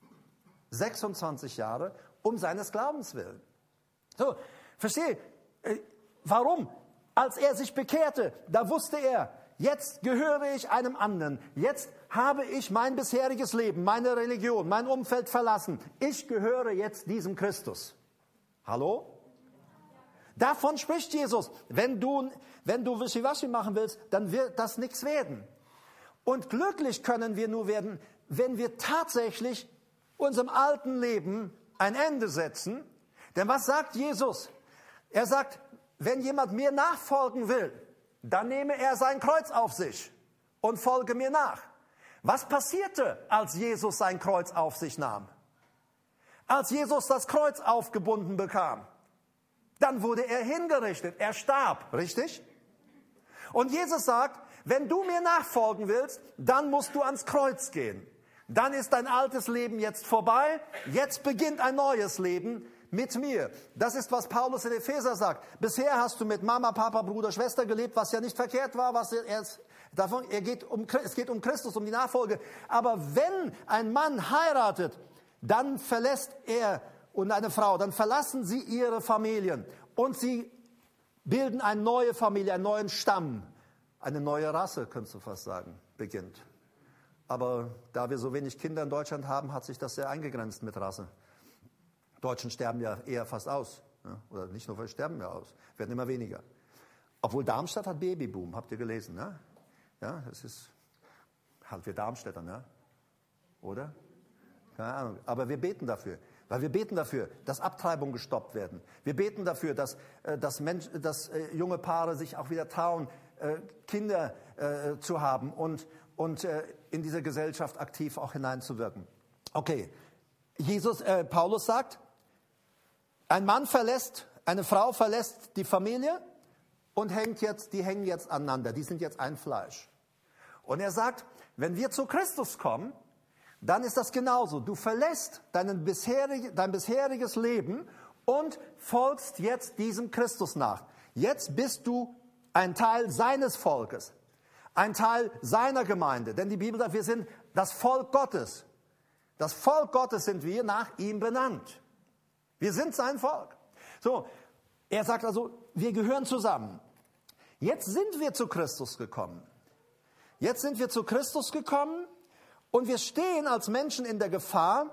26 Jahre um seines Glaubens willen. So, verstehe, warum? Als er sich bekehrte, da wusste er, jetzt gehöre ich einem anderen. Jetzt habe ich mein bisheriges Leben, meine Religion, mein Umfeld verlassen. Ich gehöre jetzt diesem Christus. Hallo? Davon spricht Jesus. Wenn du Wischiwaschi machen willst, dann wird das nichts werden. Und glücklich können wir nur werden, wenn wir tatsächlich unserem alten Leben ein Ende setzen. Denn was sagt Jesus? Er sagt, wenn jemand mir nachfolgen will, dann nehme er sein Kreuz auf sich und folge mir nach. Was passierte, als Jesus sein Kreuz auf sich nahm? Als Jesus das Kreuz aufgebunden bekam, dann wurde er hingerichtet, er starb, richtig? Und Jesus sagt, wenn du mir nachfolgen willst, dann musst du ans Kreuz gehen. Dann ist dein altes Leben jetzt vorbei, jetzt beginnt ein neues Leben mit mir. Das ist, was Paulus in Epheser sagt. Bisher hast du mit Mama, Papa, Bruder, Schwester gelebt, was ja nicht verkehrt war. Es geht um Christus, um die Nachfolge. Aber wenn ein Mann heiratet, dann verlässt er und eine Frau, dann verlassen sie ihre Familien und sie bilden eine neue Familie, einen neuen Stamm. Eine neue Rasse, könntest du fast sagen, beginnt. Aber da wir so wenig Kinder in Deutschland haben, hat sich das sehr eingegrenzt mit Rasse. Deutschen sterben ja eher fast aus. Ja? Oder nicht nur, sterben ja aus, werden immer weniger. Obwohl Darmstadt hat Babyboom, habt ihr gelesen, ne? Ja, das ist halt wir Darmstädter, ne? Oder? Keine Ahnung. Aber wir beten dafür. Weil wir beten dafür, dass Abtreibungen gestoppt werden. Wir beten dafür, dass junge Paare sich auch wieder trauen, Kinder zu haben und in diese Gesellschaft aktiv auch hineinzuwirken. Okay, Paulus sagt, eine Frau verlässt die Familie und die hängen jetzt aneinander, die sind jetzt ein Fleisch. Und er sagt, wenn wir zu Christus kommen, dann ist das genauso. Du verlässt dein bisheriges Leben und folgst jetzt diesem Christus nach. Jetzt bist du ein Teil seines Volkes, ein Teil seiner Gemeinde. Denn die Bibel sagt, wir sind das Volk Gottes. Das Volk Gottes sind wir nach ihm benannt. Wir sind sein Volk. So, er sagt also, wir gehören zusammen. Jetzt sind wir zu Christus gekommen. Jetzt sind wir zu Christus gekommen und wir stehen als Menschen in der Gefahr,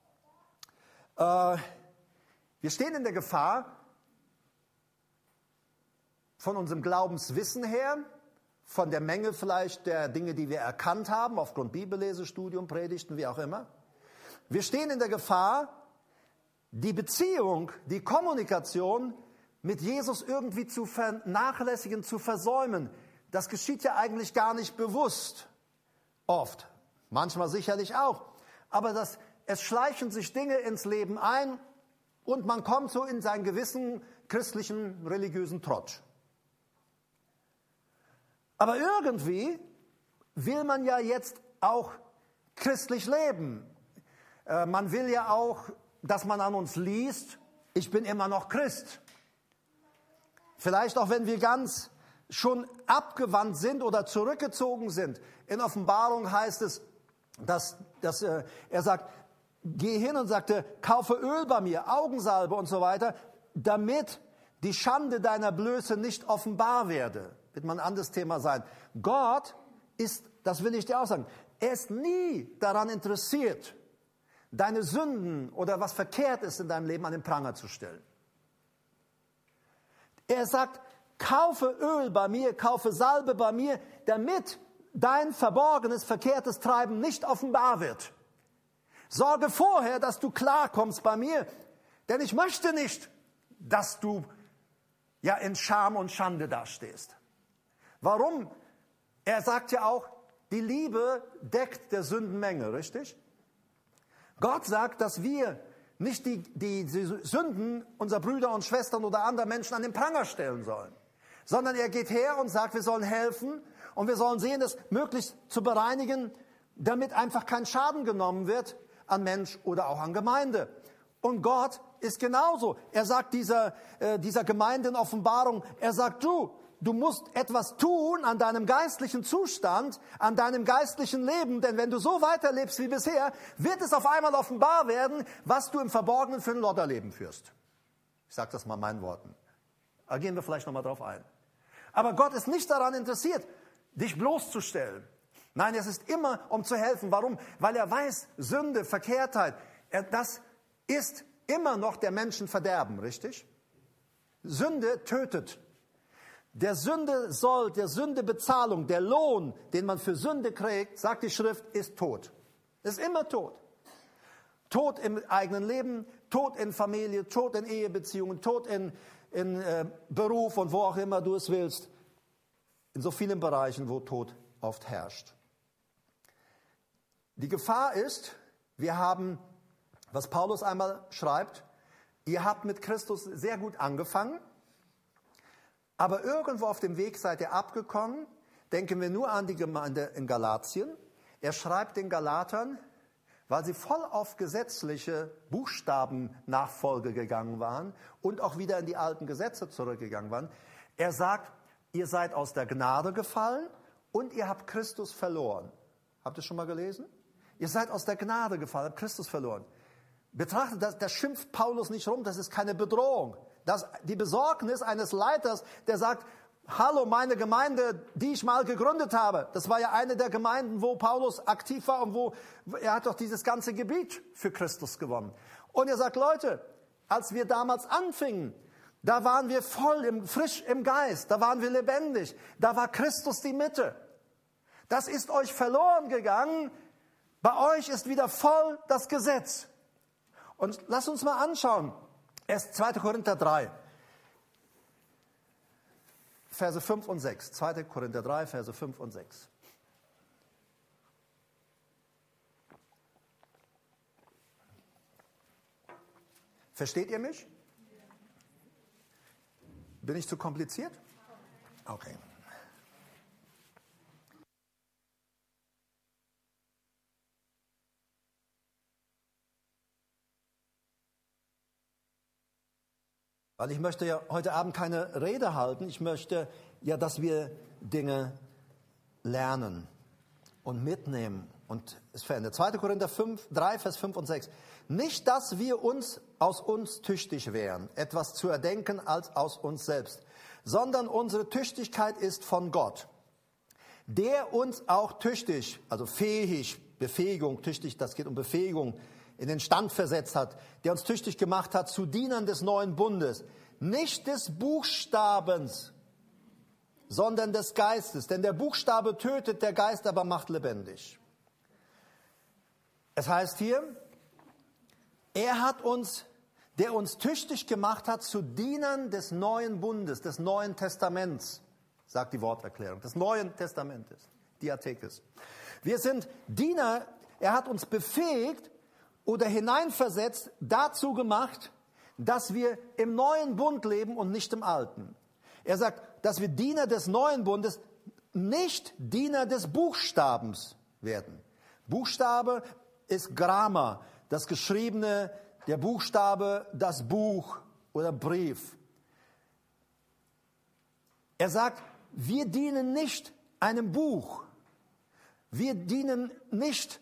von unserem Glaubenswissen her, von der Menge vielleicht der Dinge, die wir erkannt haben, aufgrund Bibellese, Studium, Predigten, wie auch immer. Wir stehen in der Gefahr, die Beziehung, die Kommunikation mit Jesus irgendwie zu vernachlässigen, zu versäumen. Das geschieht ja eigentlich gar nicht bewusst. Oft. Manchmal sicherlich auch. Aber es schleichen sich Dinge ins Leben ein und man kommt so in seinen gewissen christlichen, religiösen Trotsch. Aber irgendwie will man ja jetzt auch christlich leben. Man will ja auch, dass man an uns liest, ich bin immer noch Christ. Vielleicht auch, wenn wir ganz schon abgewandt sind oder zurückgezogen sind. In Offenbarung heißt es, dass er sagt, geh hin und sagte, kaufe Öl bei mir, Augensalbe und so weiter, damit die Schande deiner Blöße nicht offenbar werde. Wird mal ein anderes Thema sein. Gott ist, das will ich dir auch sagen, er ist nie daran interessiert, deine Sünden oder was verkehrt ist in deinem Leben an den Pranger zu stellen. Er sagt, kaufe Öl bei mir, kaufe Salbe bei mir, damit dein verborgenes, verkehrtes Treiben nicht offenbar wird. Sorge vorher, dass du klarkommst bei mir, denn ich möchte nicht, dass du ja in Scham und Schande dastehst. Warum? Er sagt ja auch, die Liebe deckt der Sündenmenge, richtig? Gott sagt, dass wir nicht die Sünden unserer Brüder und Schwestern oder anderer Menschen an den Pranger stellen sollen, sondern er geht her und sagt, wir sollen helfen und wir sollen sehen, es möglichst zu bereinigen, damit einfach kein Schaden genommen wird an Mensch oder auch an Gemeinde. Und Gott ist genauso. Er sagt dieser Gemeinde in Offenbarung, er sagt, du musst etwas tun an deinem geistlichen Zustand, an deinem geistlichen Leben, denn wenn du so weiterlebst wie bisher, wird es auf einmal offenbar werden, was du im Verborgenen für ein Lodderleben führst. Ich sage das mal in meinen Worten. Da gehen wir vielleicht nochmal drauf ein. Aber Gott ist nicht daran interessiert, dich bloßzustellen. Nein, es ist immer, um zu helfen. Warum? Weil er weiß, Sünde, Verkehrtheit, das ist immer noch der Menschen Verderben, richtig? Sünde tötet. Der Sünde Bezahlung, der Lohn, den man für Sünde kriegt, sagt die Schrift, ist Tod. Ist immer Tod. Tod im eigenen Leben, Tod in Familie, Tod in Ehebeziehungen, Tod in Beruf und wo auch immer du es willst. In so vielen Bereichen, wo Tod oft herrscht. Die Gefahr ist, wir haben, was Paulus einmal schreibt, ihr habt mit Christus sehr gut angefangen, aber irgendwo auf dem Weg seid ihr abgekommen. Denken wir nur an die Gemeinde in Galatien. Er schreibt den Galatern, weil sie voll auf gesetzliche Buchstabennachfolge gegangen waren und auch wieder in die alten Gesetze zurückgegangen waren. Er sagt, ihr seid aus der Gnade gefallen und ihr habt Christus verloren. Habt ihr schon mal gelesen? Ihr seid aus der Gnade gefallen, habt Christus verloren. Betrachtet, das schimpft Paulus nicht rum, das ist keine Bedrohung. Die Besorgnis eines Leiters, der sagt, hallo, meine Gemeinde, die ich mal gegründet habe. Das war ja eine der Gemeinden, wo Paulus aktiv war und er hat doch dieses ganze Gebiet für Christus gewonnen. Und er sagt, Leute, als wir damals anfingen, da waren wir frisch im Geist, da waren wir lebendig, da war Christus die Mitte. Das ist euch verloren gegangen, bei euch ist wieder voll das Gesetz. Und lasst uns mal anschauen, erst 2. Korinther 3, Verse 5 und 6. 2. Korinther 3, Verse 5 und 6. Versteht ihr mich? Bin ich zu kompliziert? Okay. Weil ich möchte ja heute Abend keine Rede halten. Ich möchte ja, dass wir Dinge lernen und mitnehmen Und es verändert. 2. Korinther 3, Vers 5 und 6. Nicht, dass wir aus uns tüchtig wären, etwas zu erdenken als aus uns selbst, sondern unsere Tüchtigkeit ist von Gott, der uns auch tüchtig, also fähig, Befähigung, tüchtig, das geht um Befähigung, in den Stand versetzt hat, der uns tüchtig gemacht hat zu Dienern des neuen Bundes, nicht des Buchstabens, sondern des Geistes. Denn der Buchstabe tötet, der Geist aber macht lebendig. Es heißt hier, er hat uns, der uns tüchtig gemacht hat zu Dienern des neuen Bundes, des Neuen Testaments, sagt die Worterklärung, des Neuen Testamentes, Diathekes. Wir sind Diener, er hat uns befähigt oder hineinversetzt, dazu gemacht, dass wir im neuen Bund leben und nicht im alten. Er sagt, dass wir Diener des neuen Bundes, nicht Diener des Buchstabens werden. Buchstabe ist Gramma, das Geschriebene, der Buchstabe, das Buch oder Brief. Er sagt, wir dienen nicht einem Buch. Wir dienen nicht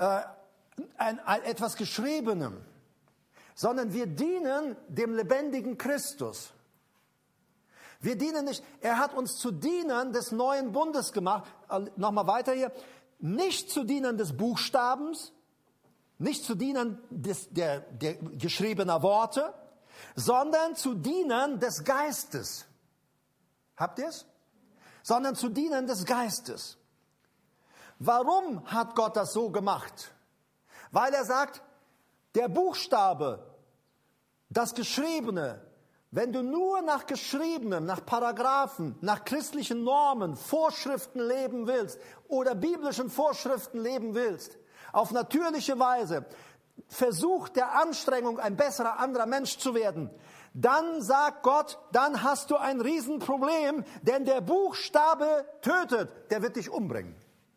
etwas Geschriebenem, sondern wir dienen dem lebendigen Christus. Wir dienen nicht, er hat uns zu Dienern des neuen Bundes gemacht. Nochmal weiter hier. Nicht zu Dienern des Buchstabens, nicht zu Dienern der geschriebener Worte, sondern zu Dienern des Geistes. Habt ihr es? Sondern zu Dienern des Geistes. Warum hat Gott das so gemacht? Weil er sagt, der Buchstabe, das Geschriebene, wenn du nur nach Geschriebenem, nach Paragraphen, nach christlichen Normen, Vorschriften leben willst oder biblischen Vorschriften leben willst, auf natürliche Weise, Versuch der Anstrengung, ein besserer anderer Mensch zu werden, dann sagt Gott, dann hast du ein Riesenproblem, denn der Buchstabe tötet, der wird dich umbringen.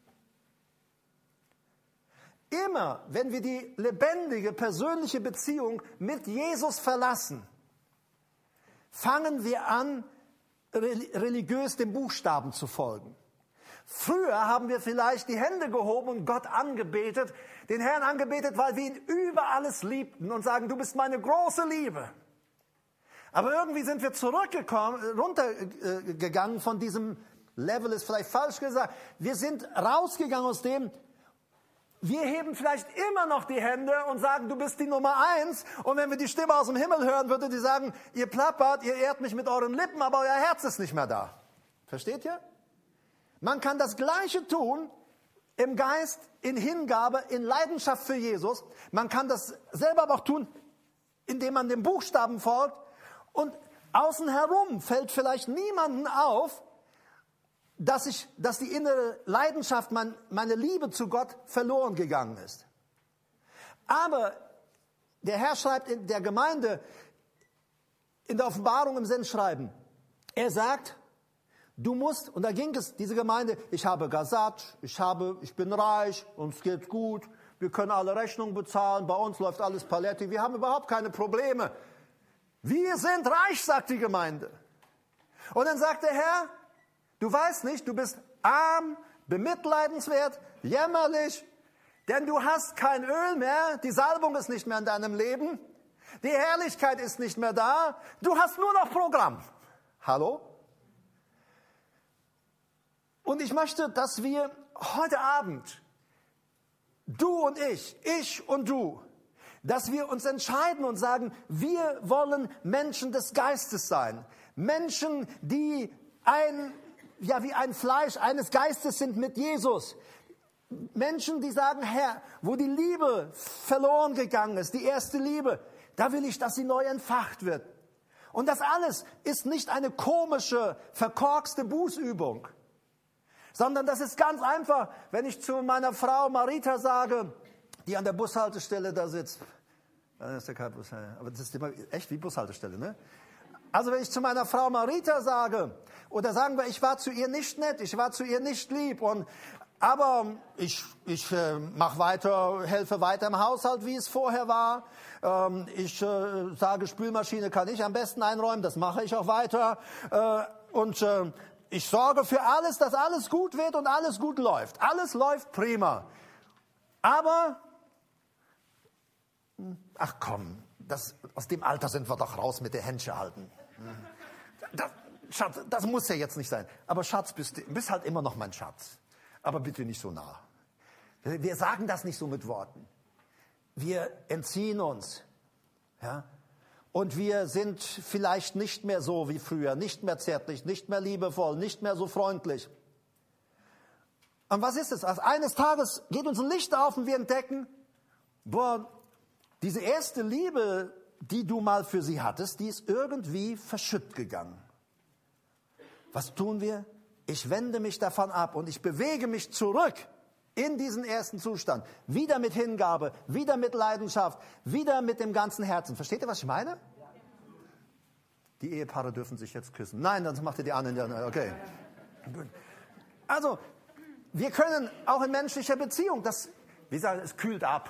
Immer, wenn wir die lebendige, persönliche Beziehung mit Jesus verlassen, fangen wir an, religiös dem Buchstaben zu folgen. Früher haben wir vielleicht die Hände gehoben und Gott angebetet, den Herrn angebetet, weil wir ihn über alles liebten und sagen, du bist meine große Liebe. Aber irgendwie sind wir runtergegangen von diesem Level, ist vielleicht falsch gesagt. Wir sind rausgegangen aus dem, wir heben vielleicht immer noch die Hände und sagen, du bist die Nummer 1. Und wenn wir die Stimme aus dem Himmel hören, würde die sagen, ihr plappert, ihr ehrt mich mit euren Lippen, aber euer Herz ist nicht mehr da. Versteht ihr? Man kann das Gleiche tun im Geist, in Hingabe, in Leidenschaft für Jesus. Man kann das selber aber auch tun, indem man dem Buchstaben folgt. Und außen herum fällt vielleicht niemandem auf, dass die innere Leidenschaft, meine Liebe zu Gott verloren gegangen ist. Aber der Herr schreibt in der Gemeinde, in der Offenbarung im Sendschreiben, er sagt, du musst, und da ging es, diese Gemeinde, ich habe Gazat, ich bin reich, uns geht's gut, wir können alle Rechnungen bezahlen, bei uns läuft alles Paletti, wir haben überhaupt keine Probleme. Wir sind reich, sagt die Gemeinde. Und dann sagt der Herr, du weißt nicht, du bist arm, bemitleidenswert, jämmerlich, denn du hast kein Öl mehr, die Salbung ist nicht mehr in deinem Leben, die Herrlichkeit ist nicht mehr da, du hast nur noch Programm. Hallo? Und ich möchte, dass wir heute Abend, du und ich und du, dass wir uns entscheiden und sagen, wir wollen Menschen des Geistes sein. Menschen, die wie ein Fleisch eines Geistes sind mit Jesus. Menschen, die sagen, Herr, wo die Liebe verloren gegangen ist, die erste Liebe, da will ich, dass sie neu entfacht wird. Und das alles ist nicht eine komische, verkorkste Bußübung, sondern das ist ganz einfach, wenn ich zu meiner Frau Marita sage, die an der Bushaltestelle da sitzt. Das ist ja kein Bus, aber das ist immer echt wie Bushaltestelle, ne? Also wenn ich zu meiner Frau Marita sage, oder sagen wir, ich war zu ihr nicht nett, ich war zu ihr nicht lieb, aber ich mache weiter, helfe weiter im Haushalt, wie es vorher war. Ich sage, Spülmaschine kann ich am besten einräumen, das mache ich auch weiter. Ich sorge für alles, dass alles gut wird und alles gut läuft. Alles läuft prima. Aber, ach komm, aus dem Alter sind wir doch raus mit der Händchen halten. Schatz, das muss ja jetzt nicht sein. Aber Schatz, bist halt immer noch mein Schatz. Aber bitte nicht so nah. Wir sagen das nicht so mit Worten. Wir entziehen uns. Ja? Und wir sind vielleicht nicht mehr so wie früher, nicht mehr zärtlich, nicht mehr liebevoll, nicht mehr so freundlich. Und was ist es? Also eines Tages geht uns ein Licht auf und wir entdecken, boah, diese erste Liebe, die du mal für sie hattest, die ist irgendwie verschütt gegangen. Was tun wir? Ich wende mich davon ab und ich bewege mich zurück in diesen ersten Zustand. Wieder mit Hingabe, wieder mit Leidenschaft, wieder mit dem ganzen Herzen. Versteht ihr, was ich meine? Die Ehepaare dürfen sich jetzt küssen. Nein, dann macht ihr die anderen. Okay. Also, wir können auch in menschlicher Beziehung, es kühlt ab.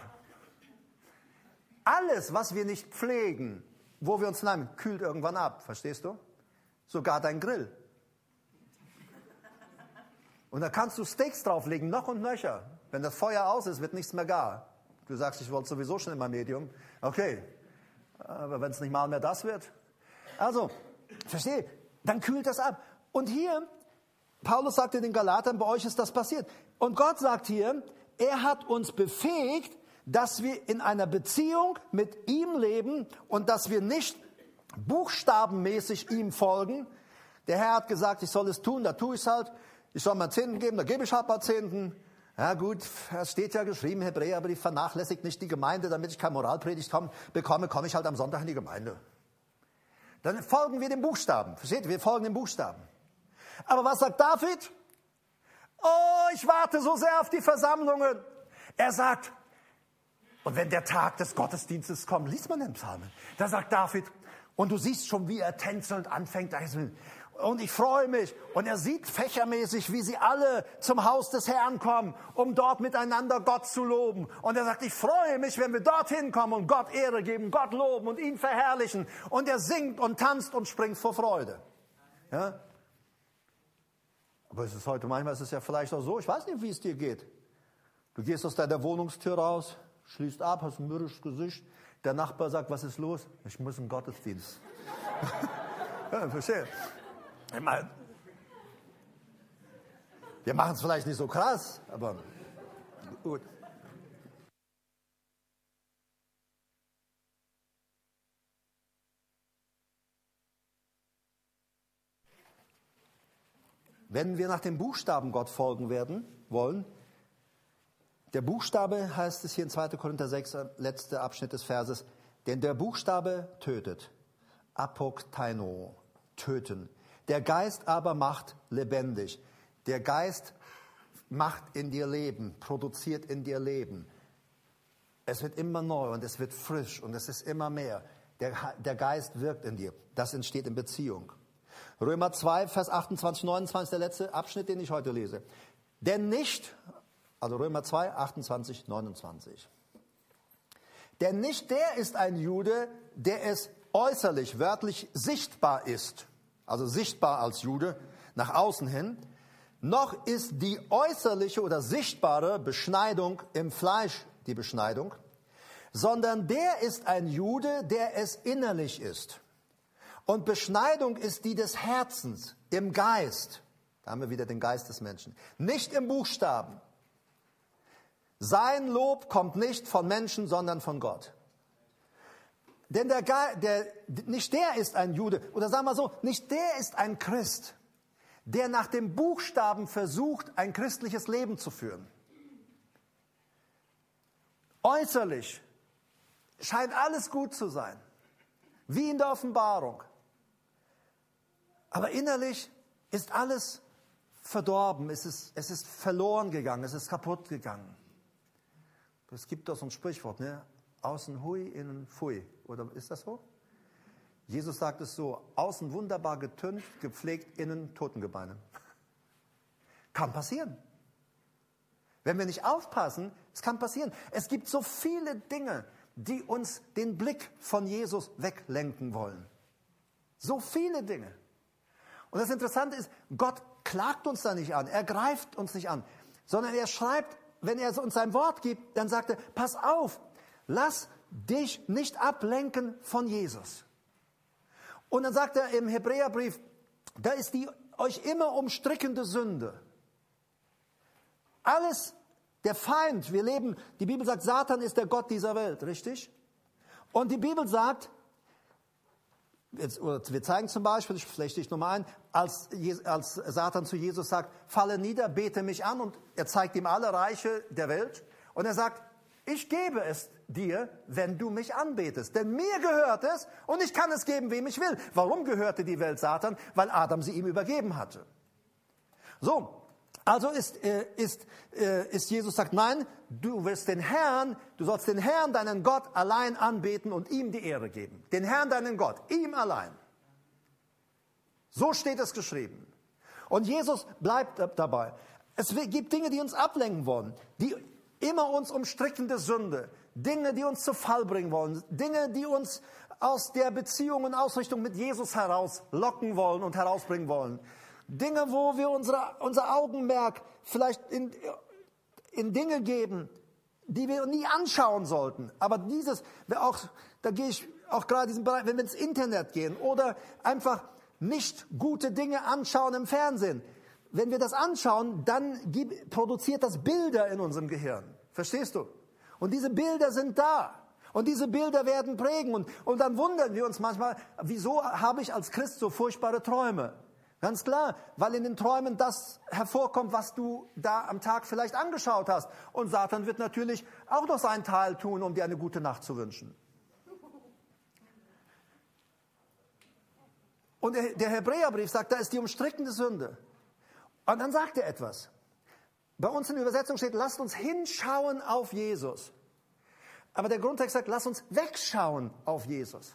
Alles, was wir nicht pflegen, wo wir uns nehmen, kühlt irgendwann ab. Verstehst du? Sogar dein Grill. Und da kannst du Steaks drauflegen, noch und nöcher. Wenn das Feuer aus ist, wird nichts mehr gar. Du sagst, ich wollte sowieso schon immer Medium. Okay, aber wenn es nicht mal mehr das wird. Also, verstehe, dann kühlt das ab. Und hier, Paulus sagte den Galatern, bei euch ist das passiert. Und Gott sagt hier, er hat uns befähigt, dass wir in einer Beziehung mit ihm leben und dass wir nicht buchstabenmäßig ihm folgen. Der Herr hat gesagt, ich soll es tun, da tue ich es halt. Ich soll mal Zehnten geben, da gebe ich halt mal Zehnten. Ja gut, es steht ja geschrieben, Hebräerbrief, vernachlässigt nicht die Gemeinde, damit ich keine Moralpredigt bekomme, komme ich halt am Sonntag in die Gemeinde. Dann folgen wir dem Buchstaben. Versteht ihr? Wir folgen dem Buchstaben. Aber was sagt David? Oh, ich warte so sehr auf die Versammlungen. Er sagt, und wenn der Tag des Gottesdienstes kommt, liest man den Psalmen, da sagt David, und du siehst schon, wie er tänzelnd anfängt, und ich freue mich. Und er sieht fächermäßig, wie sie alle zum Haus des Herrn kommen, um dort miteinander Gott zu loben. Und er sagt, ich freue mich, wenn wir dorthin kommen und Gott Ehre geben, Gott loben und ihn verherrlichen. Und er singt und tanzt und springt vor Freude. Ja? Aber es ist heute, manchmal ist es ja vielleicht auch so, ich weiß nicht, wie es dir geht. Du gehst aus deiner Wohnungstür raus, schließt ab, hast ein mürrisches Gesicht. Der Nachbar sagt, was ist los? Ich muss in den Gottesdienst. Ja, verstehe. Wir machen es vielleicht nicht so krass, aber gut. Wenn wir nach dem Buchstaben Gott folgen wollen, der Buchstabe heißt es hier in 2. Korinther 6, letzter Abschnitt des Verses, denn der Buchstabe tötet, apoktaino, töten. Der Geist aber macht lebendig. Der Geist macht in dir Leben, produziert in dir Leben. Es wird immer neu und es wird frisch und es ist immer mehr. Der Geist wirkt in dir. Das entsteht in Beziehung. Römer 2, Vers 28, 29, der letzte Abschnitt, den ich heute lese. Denn nicht, also Römer 2, 28, 29. Denn nicht der ist ein Jude, der es äußerlich, wörtlich sichtbar ist. Also sichtbar als Jude, nach außen hin, noch ist die äußerliche oder sichtbare Beschneidung im Fleisch die Beschneidung, sondern der ist ein Jude, der es innerlich ist. Und Beschneidung ist die des Herzens, im Geist. Da haben wir wieder den Geist des Menschen. Nicht im Buchstaben. Sein Lob kommt nicht von Menschen, sondern von Gott. Denn nicht der ist ein Jude, oder sagen wir so, nicht der ist ein Christ, der nach dem Buchstaben versucht, ein christliches Leben zu führen. Äußerlich scheint alles gut zu sein, wie in der Offenbarung. Aber innerlich ist alles verdorben, es ist verloren gegangen, es ist kaputt gegangen. Es gibt doch so ein Sprichwort, ne? Außen hui, innen pfui. Oder ist das so? Jesus sagt es so, außen wunderbar getüncht, gepflegt, innen Totengebeine. Kann passieren. Wenn wir nicht aufpassen, es kann passieren. Es gibt so viele Dinge, die uns den Blick von Jesus weglenken wollen. So viele Dinge. Und das Interessante ist, Gott klagt uns da nicht an, er greift uns nicht an, sondern er schreibt wenn er uns sein Wort gibt, dann sagt er, pass auf, lass dich nicht ablenken von Jesus. Und dann sagt er im Hebräerbrief, da ist die euch immer umstrickende Sünde. Alles, der Feind, wir leben, die Bibel sagt, Satan ist der Gott dieser Welt, richtig? Und die Bibel sagt, wir zeigen zum Beispiel, ich flechte dich nochmal ein, als Satan zu Jesus sagt, falle nieder, bete mich an, und er zeigt ihm alle Reiche der Welt und er sagt, ich gebe es dir, wenn du mich anbetest, denn mir gehört es und ich kann es geben, wem ich will. Warum gehörte die Welt Satan? Weil Adam sie ihm übergeben hatte. So, also ist Jesus sagt, nein, du sollst den Herrn, deinen Gott, allein anbeten und ihm die Ehre geben. Den Herrn, deinen Gott, ihm allein. So steht es geschrieben. Und Jesus bleibt dabei. Es gibt Dinge, die uns ablenken wollen, die immer uns umstrickende Sünde, Dinge, die uns zu Fall bringen wollen, Dinge, die uns aus der Beziehung und Ausrichtung mit Jesus herauslocken wollen und herausbringen wollen. Dinge, wo wir unser Augenmerk vielleicht in Dinge geben, die wir nie anschauen sollten. Aber da gehe ich auch gerade in diesen Bereich, wenn wir ins Internet gehen oder einfach nicht gute Dinge anschauen im Fernsehen. Wenn wir das anschauen, dann produziert das Bilder in unserem Gehirn. Verstehst du? Und diese Bilder sind da. Und diese Bilder werden prägen. Und dann wundern wir uns manchmal, wieso habe ich als Christ so furchtbare Träume? Ganz klar, weil in den Träumen das hervorkommt, was du da am Tag vielleicht angeschaut hast. Und Satan wird natürlich auch noch seinen Teil tun, um dir eine gute Nacht zu wünschen. Und der Hebräerbrief sagt, da ist die umstrickende Sünde. Und dann sagt er etwas. Bei uns in der Übersetzung steht, lasst uns hinschauen auf Jesus. Aber der Grundtext sagt, lasst uns wegschauen auf Jesus.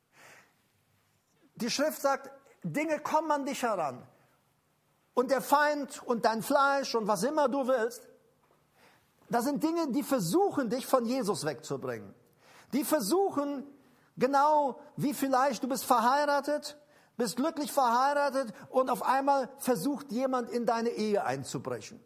Die Schrift sagt, Dinge kommen an dich heran. Und der Feind und dein Fleisch und was immer du willst, das sind Dinge, die versuchen, dich von Jesus wegzubringen. Die versuchen, genau wie vielleicht du bist verheiratet, bist glücklich verheiratet und auf einmal versucht jemand in deine Ehe einzubrechen.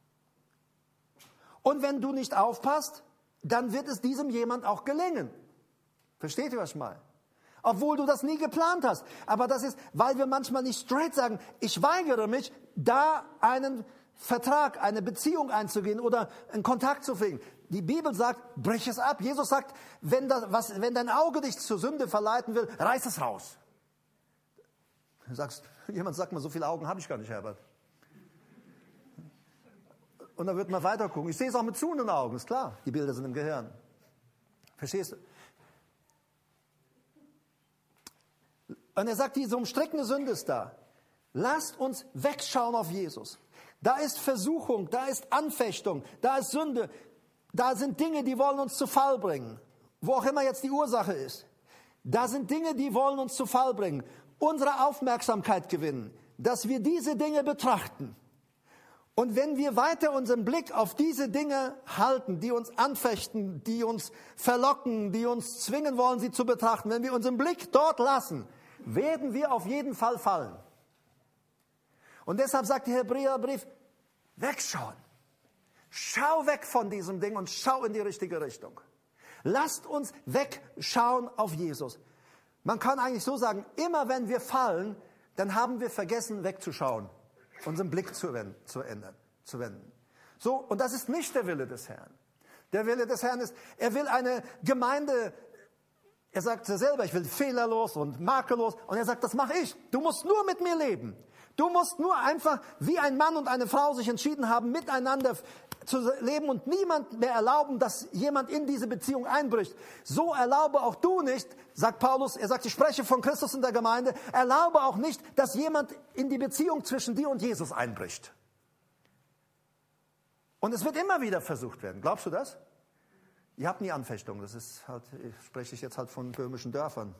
Und wenn du nicht aufpasst, dann wird es diesem jemand auch gelingen. Versteht ihr, was ich meine? Obwohl du das nie geplant hast. Aber das ist, weil wir manchmal nicht straight sagen, ich weigere mich, da einen Vertrag, eine Beziehung einzugehen oder einen Kontakt zu pflegen. Die Bibel sagt, brech es ab. Jesus sagt, wenn dein Auge dich zur Sünde verleiten will, reiß es raus. Jemand sagt mir, so viele Augen habe ich gar nicht, Herbert. Und dann wird man weiter gucken. Ich sehe es auch mit zuhenden Augen, ist klar. Die Bilder sind im Gehirn. Verstehst du? Und er sagt, diese umstrickende Sünde ist da. Lasst uns wegschauen auf Jesus. Da ist Versuchung, da ist Anfechtung, da ist Sünde. Da sind Dinge, die wollen uns zu Fall bringen. Wo auch immer jetzt die Ursache ist. Da sind Dinge, die wollen uns zu Fall bringen. Unsere Aufmerksamkeit gewinnen. Dass wir diese Dinge betrachten. Und wenn wir weiter unseren Blick auf diese Dinge halten, die uns anfechten, die uns verlocken, die uns zwingen wollen, sie zu betrachten, wenn wir unseren Blick dort lassen, werden wir auf jeden Fall fallen. Und deshalb sagt der Hebräerbrief, wegschauen. Schau weg von diesem Ding und schau in die richtige Richtung. Lasst uns wegschauen auf Jesus. Man kann eigentlich so sagen, immer wenn wir fallen, dann haben wir vergessen wegzuschauen, unseren Blick zu wenden. So, und das ist nicht der Wille des Herrn. Der Wille des Herrn ist, er will eine Gemeinde. Er sagt selber, ich will fehlerlos und makellos. Und er sagt, das mache ich. Du musst nur mit mir leben. Du musst nur einfach, wie ein Mann und eine Frau sich entschieden haben, miteinander zu leben und niemand mehr erlauben, dass jemand in diese Beziehung einbricht. So erlaube auch du nicht, sagt Paulus, er sagt, ich spreche von Christus in der Gemeinde, erlaube auch nicht, dass jemand in die Beziehung zwischen dir und Jesus einbricht. Und es wird immer wieder versucht werden. Glaubst du das? Ihr habt nie Anfechtung, das ist halt, spreche ich jetzt halt von böhmischen Dörfern.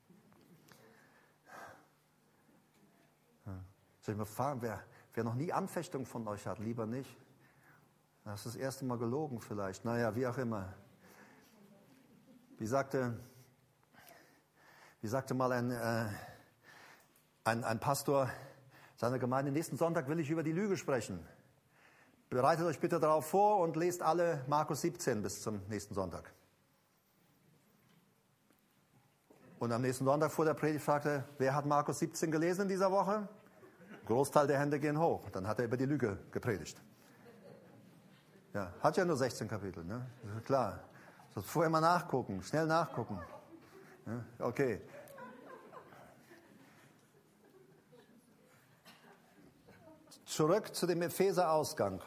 Soll ich mal fragen, wer noch nie Anfechtung von euch hat, lieber nicht. Das ist das erste Mal gelogen vielleicht, naja, wie auch immer. Wie sagte mal ein Pastor seiner Gemeinde, nächsten Sonntag will ich über die Lüge sprechen. Bereitet euch bitte darauf vor und lest alle Markus 17 bis zum nächsten Sonntag. Und am nächsten Sonntag vor der Predigt fragte, wer hat Markus 17 gelesen in dieser Woche? Großteil der Hände gehen hoch. Dann hat er über die Lüge gepredigt. Ja, hat ja nur 16 Kapitel, ne? Klar. So, vorher mal nachgucken, schnell nachgucken. Ja, okay. Zurück zu dem Epheser-Ausgang.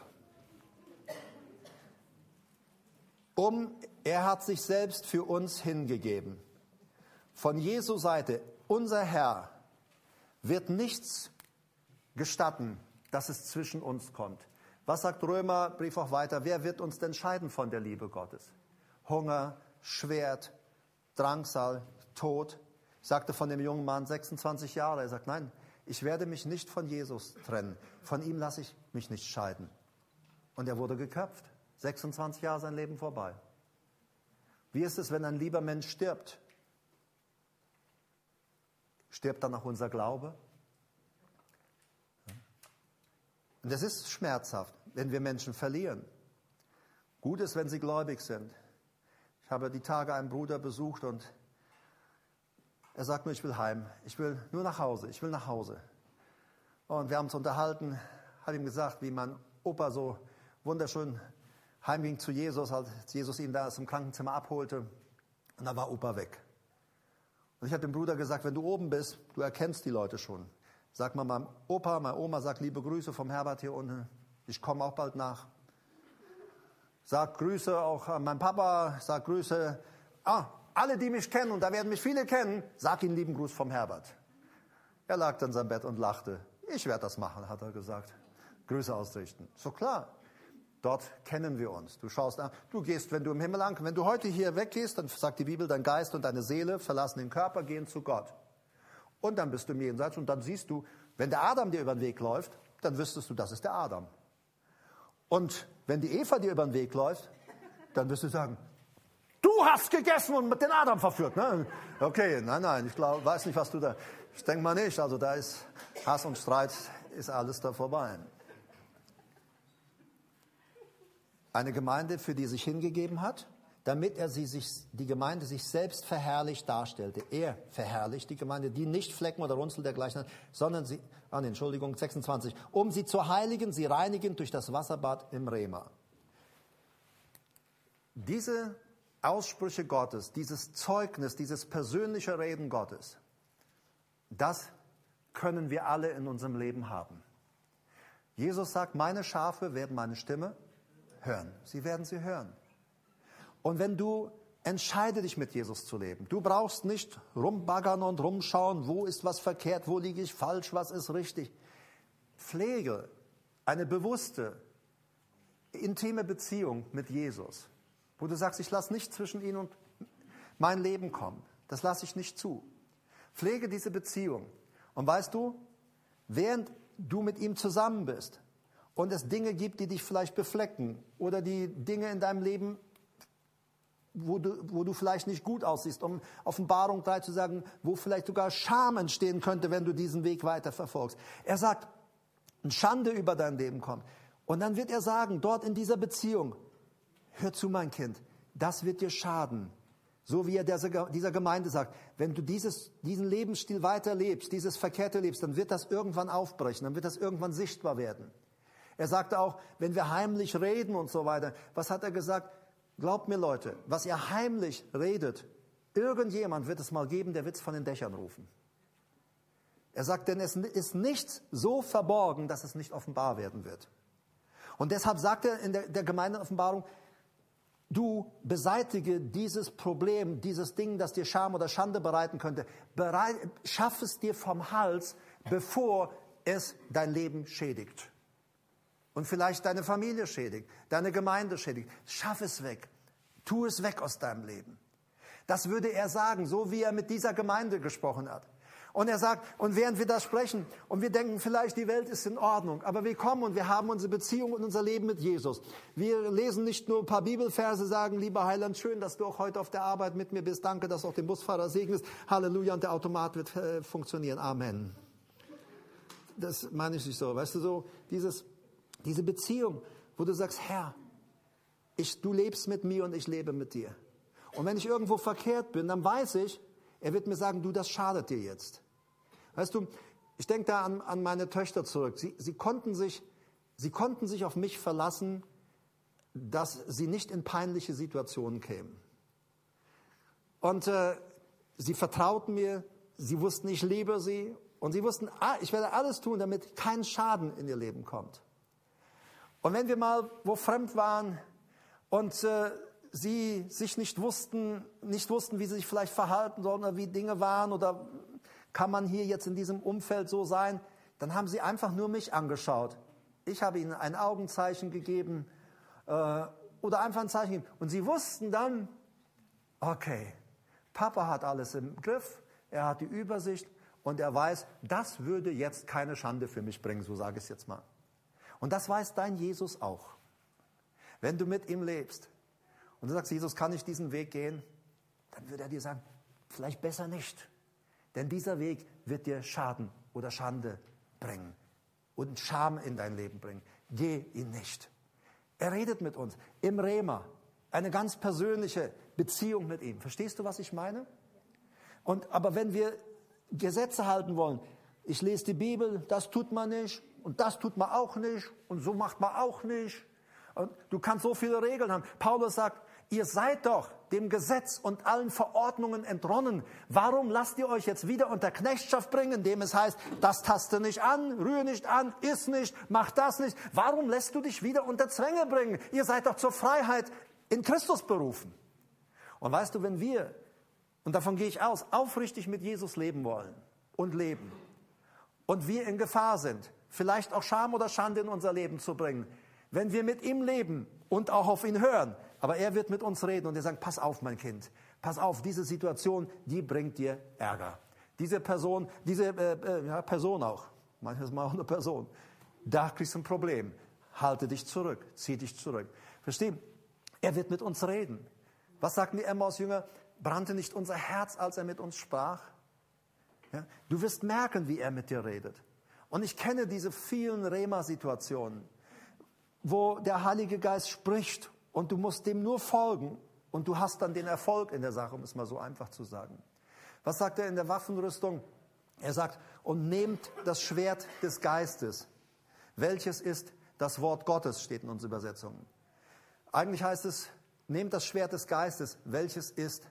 Er hat sich selbst für uns hingegeben. Von Jesu Seite, unser Herr, wird nichts gestatten, dass es zwischen uns kommt. Was sagt Römerbrief auch weiter? Wer wird uns denn scheiden von der Liebe Gottes? Hunger, Schwert, Drangsal, Tod. Ich sagte von dem jungen Mann, 26 Jahre, er sagt, nein, ich werde mich nicht von Jesus trennen. Von ihm lasse ich mich nicht scheiden. Und er wurde geköpft. 26 Jahre sein Leben vorbei. Wie ist es, wenn ein lieber Mensch stirbt? Stirbt dann auch unser Glaube? Und es ist schmerzhaft, wenn wir Menschen verlieren. Gut ist, wenn sie gläubig sind. Ich habe die Tage einen Bruder besucht und er sagt mir, ich will heim. Ich will nur nach Hause. Ich will nach Hause. Und wir haben uns unterhalten, hat ihm gesagt, wie mein Opa so wunderschön heimging zu Jesus, als Jesus ihn da aus dem Krankenzimmer abholte. Und da war Opa weg. Und ich habe dem Bruder gesagt, wenn du oben bist, du erkennst die Leute schon. Sag mal meinem Opa, meine Oma, sag liebe Grüße vom Herbert hier unten. Ich komme auch bald nach. Sag Grüße auch an meinen Papa, sag Grüße. Alle, die mich kennen, und da werden mich viele kennen, sag ihnen lieben Gruß vom Herbert. Er lag dann in seinem Bett und lachte. Ich werde das machen, hat er gesagt. Grüße ausrichten. So klar. Dort kennen wir uns. Du schaust an, du gehst, wenn du im Himmel ankommst, wenn du heute hier weggehst, dann sagt die Bibel, dein Geist und deine Seele verlassen den Körper, gehen zu Gott. Und dann bist du im Jenseits und dann siehst du, wenn der Adam dir über den Weg läuft, dann wüsstest du, das ist der Adam. Und wenn die Eva dir über den Weg läuft, dann wirst du sagen, du hast gegessen und mit den Adam verführt. Ne? Okay, nein, ich weiß nicht, was du da... Ich denke mal nicht, also da ist Hass und Streit, ist alles da vorbei. Eine Gemeinde, für die er sich hingegeben hat, damit die Gemeinde sich selbst verherrlicht darstellte. Er verherrlicht die Gemeinde, die nicht Flecken oder Runzel dergleichen hat, sondern 26, um sie zu heiligen, sie reinigen durch das Wasserbad im Rema. Diese Aussprüche Gottes, dieses Zeugnis, dieses persönliche Reden Gottes, das können wir alle in unserem Leben haben. Jesus sagt, meine Schafe werden meine Stimme hören. Sie werden sie hören. Und wenn du entscheide dich mit Jesus zu leben, du brauchst nicht rumbaggern und rumschauen, wo ist was verkehrt, wo liege ich falsch, was ist richtig. Pflege eine bewusste, intime Beziehung mit Jesus, wo du sagst, ich lasse nicht zwischen ihn und mein Leben kommen. Das lasse ich nicht zu. Pflege diese Beziehung. Und weißt du, während du mit ihm zusammen bist und es Dinge gibt, die dich vielleicht beflecken oder die Dinge in deinem Leben, wo du vielleicht nicht gut aussiehst, um Offenbarung 3 zu sagen, wo vielleicht sogar Scham entstehen könnte, wenn du diesen Weg weiter verfolgst. Er sagt, eine Schande über dein Leben kommt. Und dann wird er sagen, dort in dieser Beziehung, hör zu, mein Kind, das wird dir schaden. So wie er dieser Gemeinde sagt, wenn du diesen Lebensstil weiterlebst, dieses Verkehrte lebst, dann wird das irgendwann aufbrechen, dann wird das irgendwann sichtbar werden. Er sagte auch, wenn wir heimlich reden und so weiter, was hat er gesagt? Glaubt mir, Leute, was ihr heimlich redet, irgendjemand wird es mal geben, der wird es von den Dächern rufen. Er sagt, denn es ist nichts so verborgen, dass es nicht offenbar werden wird. Und deshalb sagt er in der Gemeindeoffenbarung, du beseitige dieses Problem, dieses Ding, das dir Scham oder Schande bereiten könnte, schaff es dir vom Hals, bevor es dein Leben schädigt. Und vielleicht deine Familie schädigt, deine Gemeinde schädigt. Schaff es weg. Tu es weg aus deinem Leben. Das würde er sagen, so wie er mit dieser Gemeinde gesprochen hat. Und er sagt, und während wir das sprechen, und wir denken vielleicht, die Welt ist in Ordnung, aber wir kommen und wir haben unsere Beziehung und unser Leben mit Jesus. Wir lesen nicht nur ein paar Bibelverse, sagen, lieber Heiland, schön, dass du auch heute auf der Arbeit mit mir bist. Danke, dass du auch den Busfahrer segnest. Halleluja, und der Automat wird funktionieren. Amen. Das meine ich nicht so. Weißt du, so diese Beziehung, wo du sagst, Herr, du lebst mit mir und ich lebe mit dir. Und wenn ich irgendwo verkehrt bin, dann weiß ich, er wird mir sagen, du, das schadet dir jetzt. Weißt du, ich denke da an meine Töchter zurück. Sie konnten sich auf mich verlassen, dass sie nicht in peinliche Situationen kämen. Und sie vertrauten mir, sie wussten, ich liebe sie. Und sie wussten, ich werde alles tun, damit kein Schaden in ihr Leben kommt. Und wenn wir mal wo fremd waren und sie sich nicht wussten, wie sie sich vielleicht verhalten sollen oder wie Dinge waren oder kann man hier jetzt in diesem Umfeld so sein, dann haben sie einfach nur mich angeschaut. Ich habe ihnen ein Augenzeichen gegeben oder einfach ein Zeichen gegeben. Und sie wussten dann, okay, Papa hat alles im Griff, er hat die Übersicht und er weiß, das würde jetzt keine Schande für mich bringen, so sage ich es jetzt mal. Und das weiß dein Jesus auch. Wenn du mit ihm lebst und du sagst, Jesus, kann ich diesen Weg gehen? Dann würde er dir sagen, vielleicht besser nicht. Denn dieser Weg wird dir Schaden oder Schande bringen und Scham in dein Leben bringen. Geh ihn nicht. Er redet mit uns im Rema. Eine ganz persönliche Beziehung mit ihm. Verstehst du, was ich meine? Aber wenn wir Gesetze halten wollen, ich lese die Bibel, das tut man nicht und das tut man auch nicht und so macht man auch nicht. Und du kannst so viele Regeln haben. Paulus sagt, ihr seid doch dem Gesetz und allen Verordnungen entronnen. Warum lasst ihr euch jetzt wieder unter Knechtschaft bringen, indem es heißt, das taste nicht an, rühre nicht an, iss nicht, mach das nicht. Warum lässt du dich wieder unter Zwänge bringen? Ihr seid doch zur Freiheit in Christus berufen. Und weißt du, wenn wir, und davon gehe ich aus, aufrichtig mit Jesus leben wollen und leben und wir in Gefahr sind, vielleicht auch Scham oder Schande in unser Leben zu bringen, wenn wir mit ihm leben und auch auf ihn hören, aber er wird mit uns reden und er sagt, pass auf, mein Kind, pass auf, diese Situation, die bringt dir Ärger. Diese Person auch, manches Mal auch eine Person, da kriegst du ein Problem. Halte dich zurück, zieh dich zurück. Verstehen? Er wird mit uns reden. Was sagten die Emmaus-Jünger? Brannte nicht unser Herz, als er mit uns sprach? Ja? Du wirst merken, wie er mit dir redet. Und ich kenne diese vielen Rema-Situationen, wo der Heilige Geist spricht und du musst dem nur folgen und du hast dann den Erfolg in der Sache, um es mal so einfach zu sagen. Was sagt er in der Waffenrüstung? Er sagt, und nehmt das Schwert des Geistes, welches ist das Wort Gottes, steht in unseren Übersetzungen. Eigentlich heißt es, nehmt das Schwert des Geistes, welches ist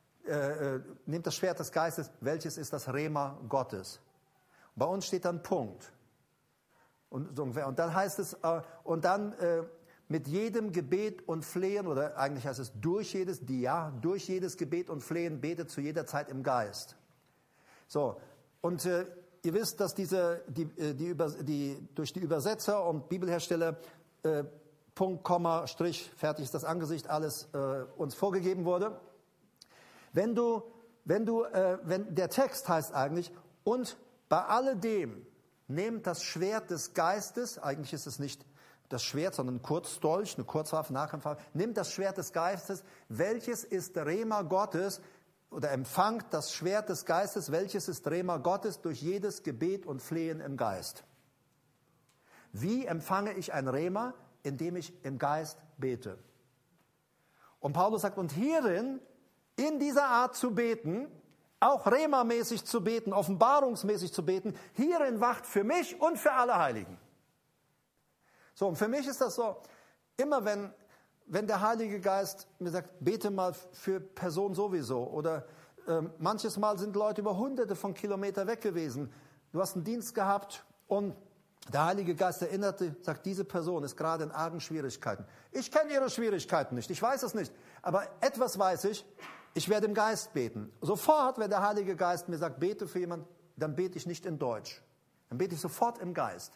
das Rema Gottes. Bei uns steht dann Punkt. Und dann heißt es, mit jedem Gebet und Flehen, oder eigentlich heißt es durch jedes Gebet und Flehen betet zu jeder Zeit im Geist. So, und ihr wisst, dass durch die Übersetzer und Bibelhersteller Punkt, Komma, Strich, fertig ist das Angesicht, alles uns vorgegeben wurde. Wenn der Text heißt eigentlich, und bei alledem nehmt das Schwert des Geistes, eigentlich ist es nicht das Schwert, sondern ein Kurzdolch, eine Kurzwaffe, Nahkampfwaffe, nehmt das Schwert des Geistes, welches ist Rema Gottes, oder empfangt das Schwert des Geistes, welches ist Rema Gottes durch jedes Gebet und Flehen im Geist. Wie empfange ich ein Rema? Indem ich im Geist bete. Und Paulus sagt, und hierin, in dieser Art zu beten, auch Rema-mäßig zu beten, offenbarungsmäßig zu beten, hierin wacht für mich und für alle Heiligen. So, und für mich ist das so, immer wenn der Heilige Geist mir sagt, bete mal für Person sowieso, oder manches Mal sind Leute über hunderte von Kilometern weg gewesen, du hast einen Dienst gehabt und der Heilige Geist erinnerte, sagt, diese Person ist gerade in argen Schwierigkeiten. Ich kenne ihre Schwierigkeiten nicht, ich weiß es nicht. Aber etwas weiß ich werde im Geist beten. Sofort, wenn der Heilige Geist mir sagt, bete für jemanden, dann bete ich nicht in Deutsch. Dann bete ich sofort im Geist.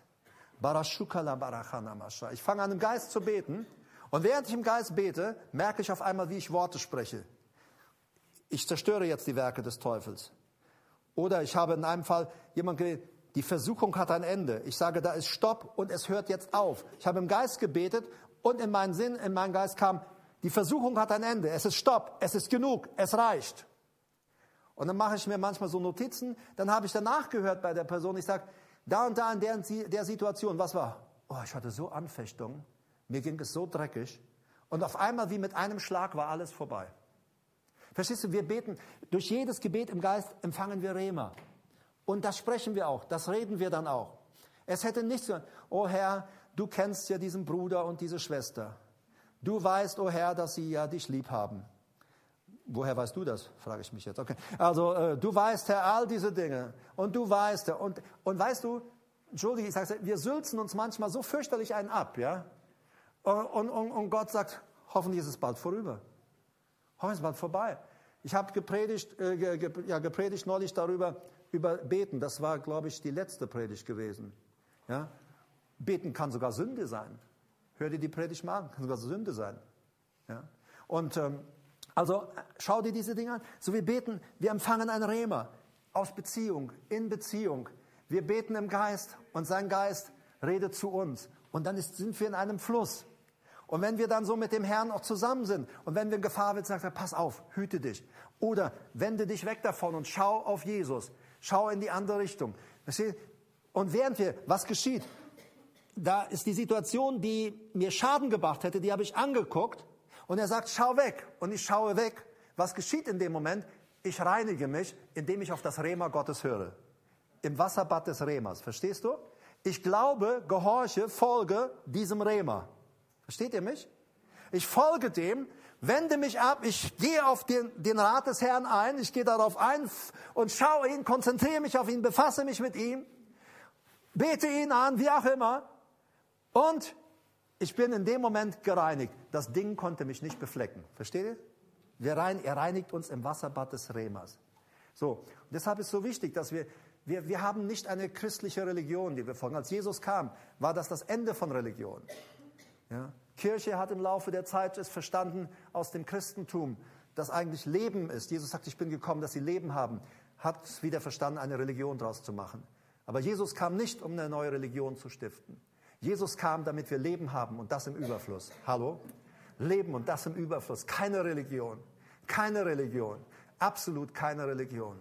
Ich fange an, im Geist zu beten. Und während ich im Geist bete, merke ich auf einmal, wie ich Worte spreche. Ich zerstöre jetzt die Werke des Teufels. Oder ich habe in einem Fall jemand geredet, die Versuchung hat ein Ende. Ich sage, da ist Stopp und es hört jetzt auf. Ich habe im Geist gebetet und in meinen Geist kam, die Versuchung hat ein Ende. Es ist Stopp, es ist genug, es reicht. Und dann mache ich mir manchmal so Notizen. Dann habe ich danach gehört bei der Person, ich sage, da und da in der Situation, was war? Oh, ich hatte so Anfechtung. Mir ging es so dreckig. Und auf einmal, wie mit einem Schlag, war alles vorbei. Verstehst du, wir beten, durch jedes Gebet im Geist empfangen wir Rema. Und das sprechen wir auch, das reden wir dann auch. Es hätte nichts zu sagen, oh Herr, du kennst ja diesen Bruder und diese Schwester. Du weißt, oh Herr, dass sie ja dich lieb haben. Woher weißt du das, frage ich mich jetzt. Okay. Also du weißt, Herr, all diese Dinge. Und du weißt, und weißt du, entschuldige, ich sage, wir sülzen uns manchmal so fürchterlich einen ab, ja. Und Gott sagt, hoffentlich ist es bald vorüber. Hoffentlich ist es bald vorbei. Ich habe gepredigt neulich darüber, über Beten. Das war, glaube ich, die letzte Predigt gewesen. Ja? Beten kann sogar Sünde sein. Hör dir die Predigt mal an, kann sogar Sünde sein. Ja? Und also schau dir diese Dinge an. So, wir beten, wir empfangen ein Rema aus Beziehung, in Beziehung. Wir beten im Geist und sein Geist redet zu uns. Und dann sind wir in einem Fluss. Und wenn wir dann so mit dem Herrn auch zusammen sind und wenn wir in Gefahr sind, sagt er, pass auf, hüte dich. Oder wende dich weg davon und schau auf Jesus. Schau in die andere Richtung. Und während was geschieht? Da ist die Situation, die mir Schaden gebracht hätte, die habe ich angeguckt. Und er sagt, schau weg. Und ich schaue weg. Was geschieht in dem Moment? Ich reinige mich, indem ich auf das Rema Gottes höre. Im Wasserbad des Remas. Verstehst du? Ich glaube, gehorche, folge diesem Rema. Versteht ihr mich? Ich folge dem, wende mich ab, ich gehe auf den Rat des Herrn ein, ich gehe darauf ein und schaue ihn, konzentriere mich auf ihn, befasse mich mit ihm, bete ihn an, wie auch immer. Und ich bin in dem Moment gereinigt. Das Ding konnte mich nicht beflecken. Versteht ihr? Er reinigt uns im Wasserbad des Remas. So, und deshalb ist es so wichtig, dass wir haben nicht eine christliche Religion, die wir folgen. Als Jesus kam, war das Ende von Religion. Ja? Kirche hat im Laufe der Zeit es verstanden aus dem Christentum, dass eigentlich Leben ist. Jesus sagt, ich bin gekommen, dass sie Leben haben. Hat es wieder verstanden, eine Religion daraus zu machen. Aber Jesus kam nicht, um eine neue Religion zu stiften. Jesus kam, damit wir Leben haben und das im Überfluss. Hallo? Leben und das im Überfluss. Keine Religion. Keine Religion. Absolut keine Religion.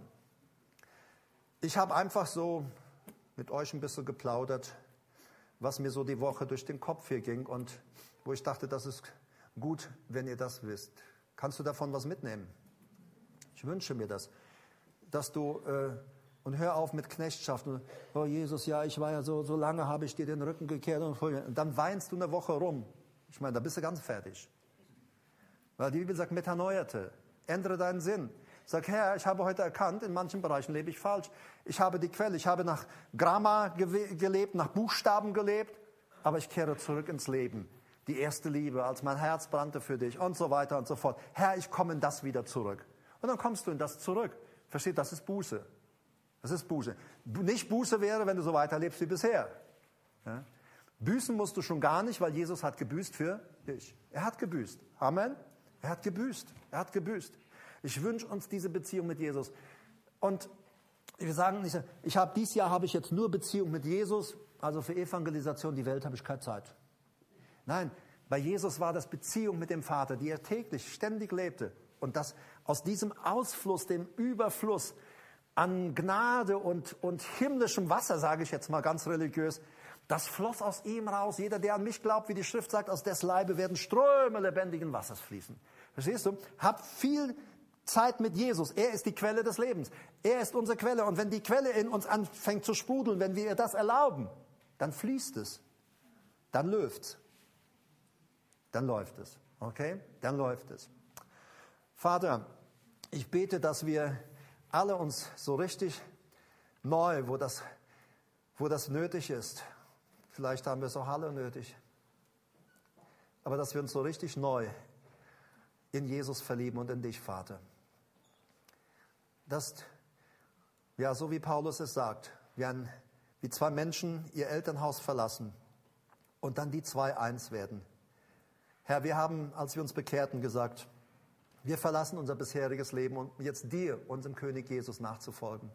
Ich habe einfach so mit euch ein bisschen geplaudert, was mir so die Woche durch den Kopf hier ging und wo ich dachte, das ist gut, wenn ihr das wisst. Kannst du davon was mitnehmen? Ich wünsche mir das, dass du, und hör auf mit Knechtschaft. Oh Jesus, ja, ich war ja so lange habe ich dir den Rücken gekehrt und dann weinst du eine Woche rum. Ich meine, da bist du ganz fertig. Weil die Bibel sagt, Metanoiate, ändere deinen Sinn. Sag, Herr, ich habe heute erkannt, in manchen Bereichen lebe ich falsch. Ich habe die Quelle, ich habe nach Gramma gelebt, nach Buchstaben gelebt, aber ich kehre zurück ins Leben. Die erste Liebe, als mein Herz brannte für dich und so weiter und so fort. Herr, ich komme in das wieder zurück. Und dann kommst du in das zurück. Versteht, das ist Buße. Das ist Buße. Nicht Buße wäre, wenn du so weiterlebst wie bisher. Ja? Büßen musst du schon gar nicht, weil Jesus hat gebüßt für dich. Er hat gebüßt. Amen. Er hat gebüßt. Er hat gebüßt. Ich wünsche uns diese Beziehung mit Jesus. Und wir sagen nicht, dieses Jahr habe ich jetzt nur Beziehung mit Jesus, also für Evangelisation, die Welt habe ich keine Zeit. Nein, bei Jesus war das Beziehung mit dem Vater, die er täglich, ständig lebte. Und das aus diesem Ausfluss, dem Überfluss an Gnade und himmlischem Wasser, sage ich jetzt mal ganz religiös, das floss aus ihm raus. Jeder, der an mich glaubt, wie die Schrift sagt, aus des Leibe werden Ströme lebendigen Wassers fließen. Verstehst du? Hab viel Zeit mit Jesus. Er ist die Quelle des Lebens. Er ist unsere Quelle. Und wenn die Quelle in uns anfängt zu sprudeln, wenn wir ihr das erlauben, dann fließt es. Dann läuft's. Dann läuft es. Okay? Dann läuft es. Vater, ich bete, dass wir alle uns so richtig neu, wo das nötig ist, vielleicht haben wir es auch alle nötig, aber dass wir uns so richtig neu in Jesus verlieben und in dich, Vater. Dass, ja, so wie Paulus es sagt, wie zwei Menschen ihr Elternhaus verlassen und dann die zwei eins werden. Herr, wir haben, als wir uns bekehrten, gesagt, wir verlassen unser bisheriges Leben, um jetzt dir, unserem König Jesus, nachzufolgen.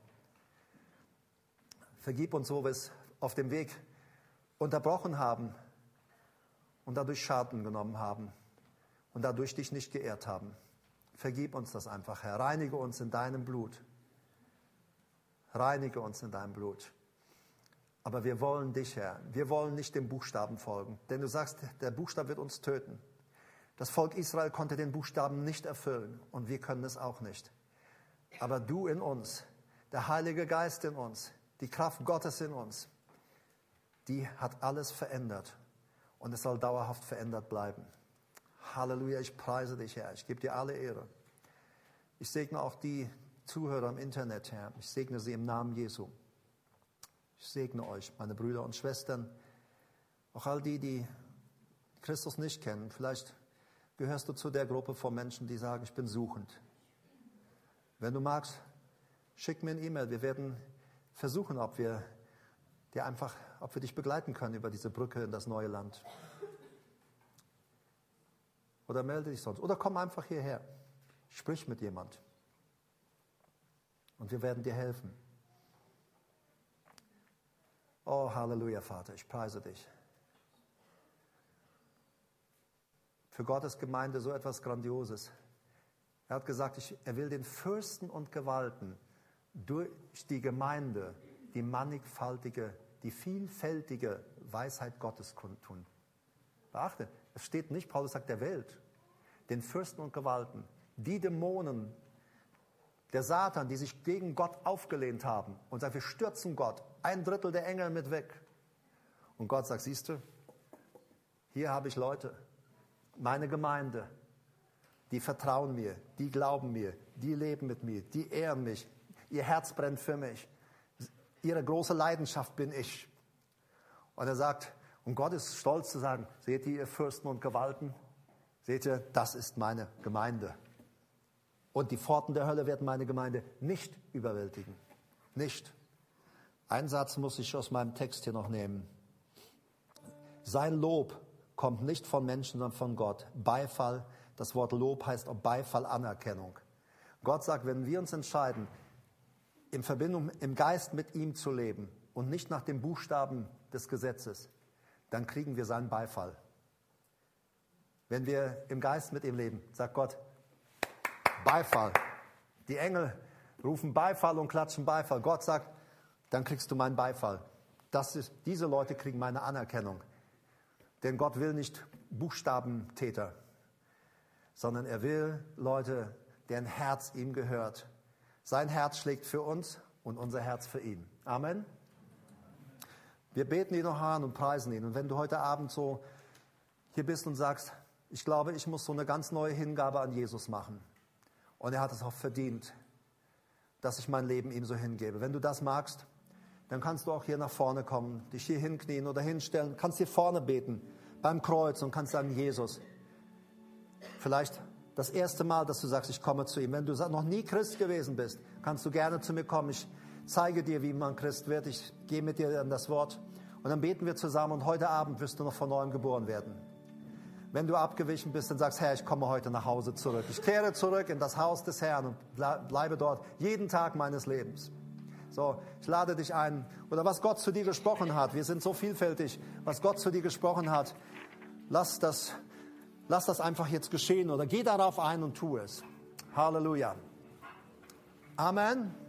Vergib uns, wo wir es auf dem Weg unterbrochen haben und dadurch Schaden genommen haben und dadurch dich nicht geehrt haben. Vergib uns das einfach, Herr. Reinige uns in deinem Blut. Reinige uns in deinem Blut. Aber wir wollen dich, Herr. Wir wollen nicht dem Buchstaben folgen. Denn du sagst, der Buchstabe wird uns töten. Das Volk Israel konnte den Buchstaben nicht erfüllen. Und wir können es auch nicht. Aber du in uns, der Heilige Geist in uns, die Kraft Gottes in uns, die hat alles verändert. Und es soll dauerhaft verändert bleiben. Halleluja, ich preise dich, Herr. Ich gebe dir alle Ehre. Ich segne auch die Zuhörer im Internet, Herr. Ich segne sie im Namen Jesu. Ich segne euch, meine Brüder und Schwestern. Auch all die, die Christus nicht kennen. Vielleicht gehörst du zu der Gruppe von Menschen, die sagen, ich bin suchend. Wenn du magst, schick mir eine E-Mail. Wir werden versuchen, ob wir dich begleiten können über diese Brücke in das neue Land. Oder melde dich sonst. Oder komm einfach hierher. Sprich mit jemand. Und wir werden dir helfen. Oh, Halleluja, Vater, ich preise dich. Für Gottes Gemeinde so etwas Grandioses. Er hat gesagt, er will den Fürsten und Gewalten durch die Gemeinde die mannigfaltige, die vielfältige Weisheit Gottes kundtun. Beachte, es steht nicht, Paulus sagt der Welt, den Fürsten und Gewalten, die Dämonen, der Satan, die sich gegen Gott aufgelehnt haben und sagen, wir stürzen Gott, 1/3 der Engel mit weg. Und Gott sagt, siehst du, hier habe ich Leute, meine Gemeinde, die vertrauen mir, die glauben mir, die leben mit mir, die ehren mich, ihr Herz brennt für mich, ihre große Leidenschaft bin ich. Und er sagt, und Gott ist stolz zu sagen, seht ihr Fürsten und Gewalten, seht ihr, das ist meine Gemeinde. Und die Pforten der Hölle werden meine Gemeinde nicht überwältigen. Nicht. Einen Satz muss ich aus meinem Text hier noch nehmen. Sein Lob kommt nicht von Menschen, sondern von Gott. Beifall, das Wort Lob heißt auch Beifall, Anerkennung. Gott sagt, wenn wir uns entscheiden, in Verbindung im Geist mit ihm zu leben und nicht nach dem Buchstaben des Gesetzes, dann kriegen wir seinen Beifall. Wenn wir im Geist mit ihm leben, sagt Gott, Beifall. Die Engel rufen Beifall und klatschen Beifall. Gott sagt, dann kriegst du meinen Beifall. Diese Leute kriegen meine Anerkennung. Denn Gott will nicht Buchstabentäter, sondern er will Leute, deren Herz ihm gehört. Sein Herz schlägt für uns und unser Herz für ihn. Amen. Wir beten ihn noch an und preisen ihn. Und wenn du heute Abend so hier bist und sagst, ich glaube, ich muss so eine ganz neue Hingabe an Jesus machen. Und er hat es auch verdient, dass ich mein Leben ihm so hingebe. Wenn du das magst, dann kannst du auch hier nach vorne kommen, dich hier hinknien oder hinstellen, kannst hier vorne beten, beim Kreuz und kannst sagen, Jesus, vielleicht das erste Mal, dass du sagst, ich komme zu ihm. Wenn du noch nie Christ gewesen bist, kannst du gerne zu mir kommen. Ich zeige dir, wie man Christ wird. Ich gehe mit dir an das Wort. Und dann beten wir zusammen und heute Abend wirst du noch von neuem geboren werden. Wenn du abgewichen bist und sagst, Herr, ich komme heute nach Hause zurück. Ich kehre zurück in das Haus des Herrn und bleibe dort jeden Tag meines Lebens. So, ich lade dich ein. Oder was Gott zu dir gesprochen hat. Wir sind so vielfältig. Was Gott zu dir gesprochen hat, lass das einfach jetzt geschehen. Oder geh darauf ein und tu es. Halleluja. Amen.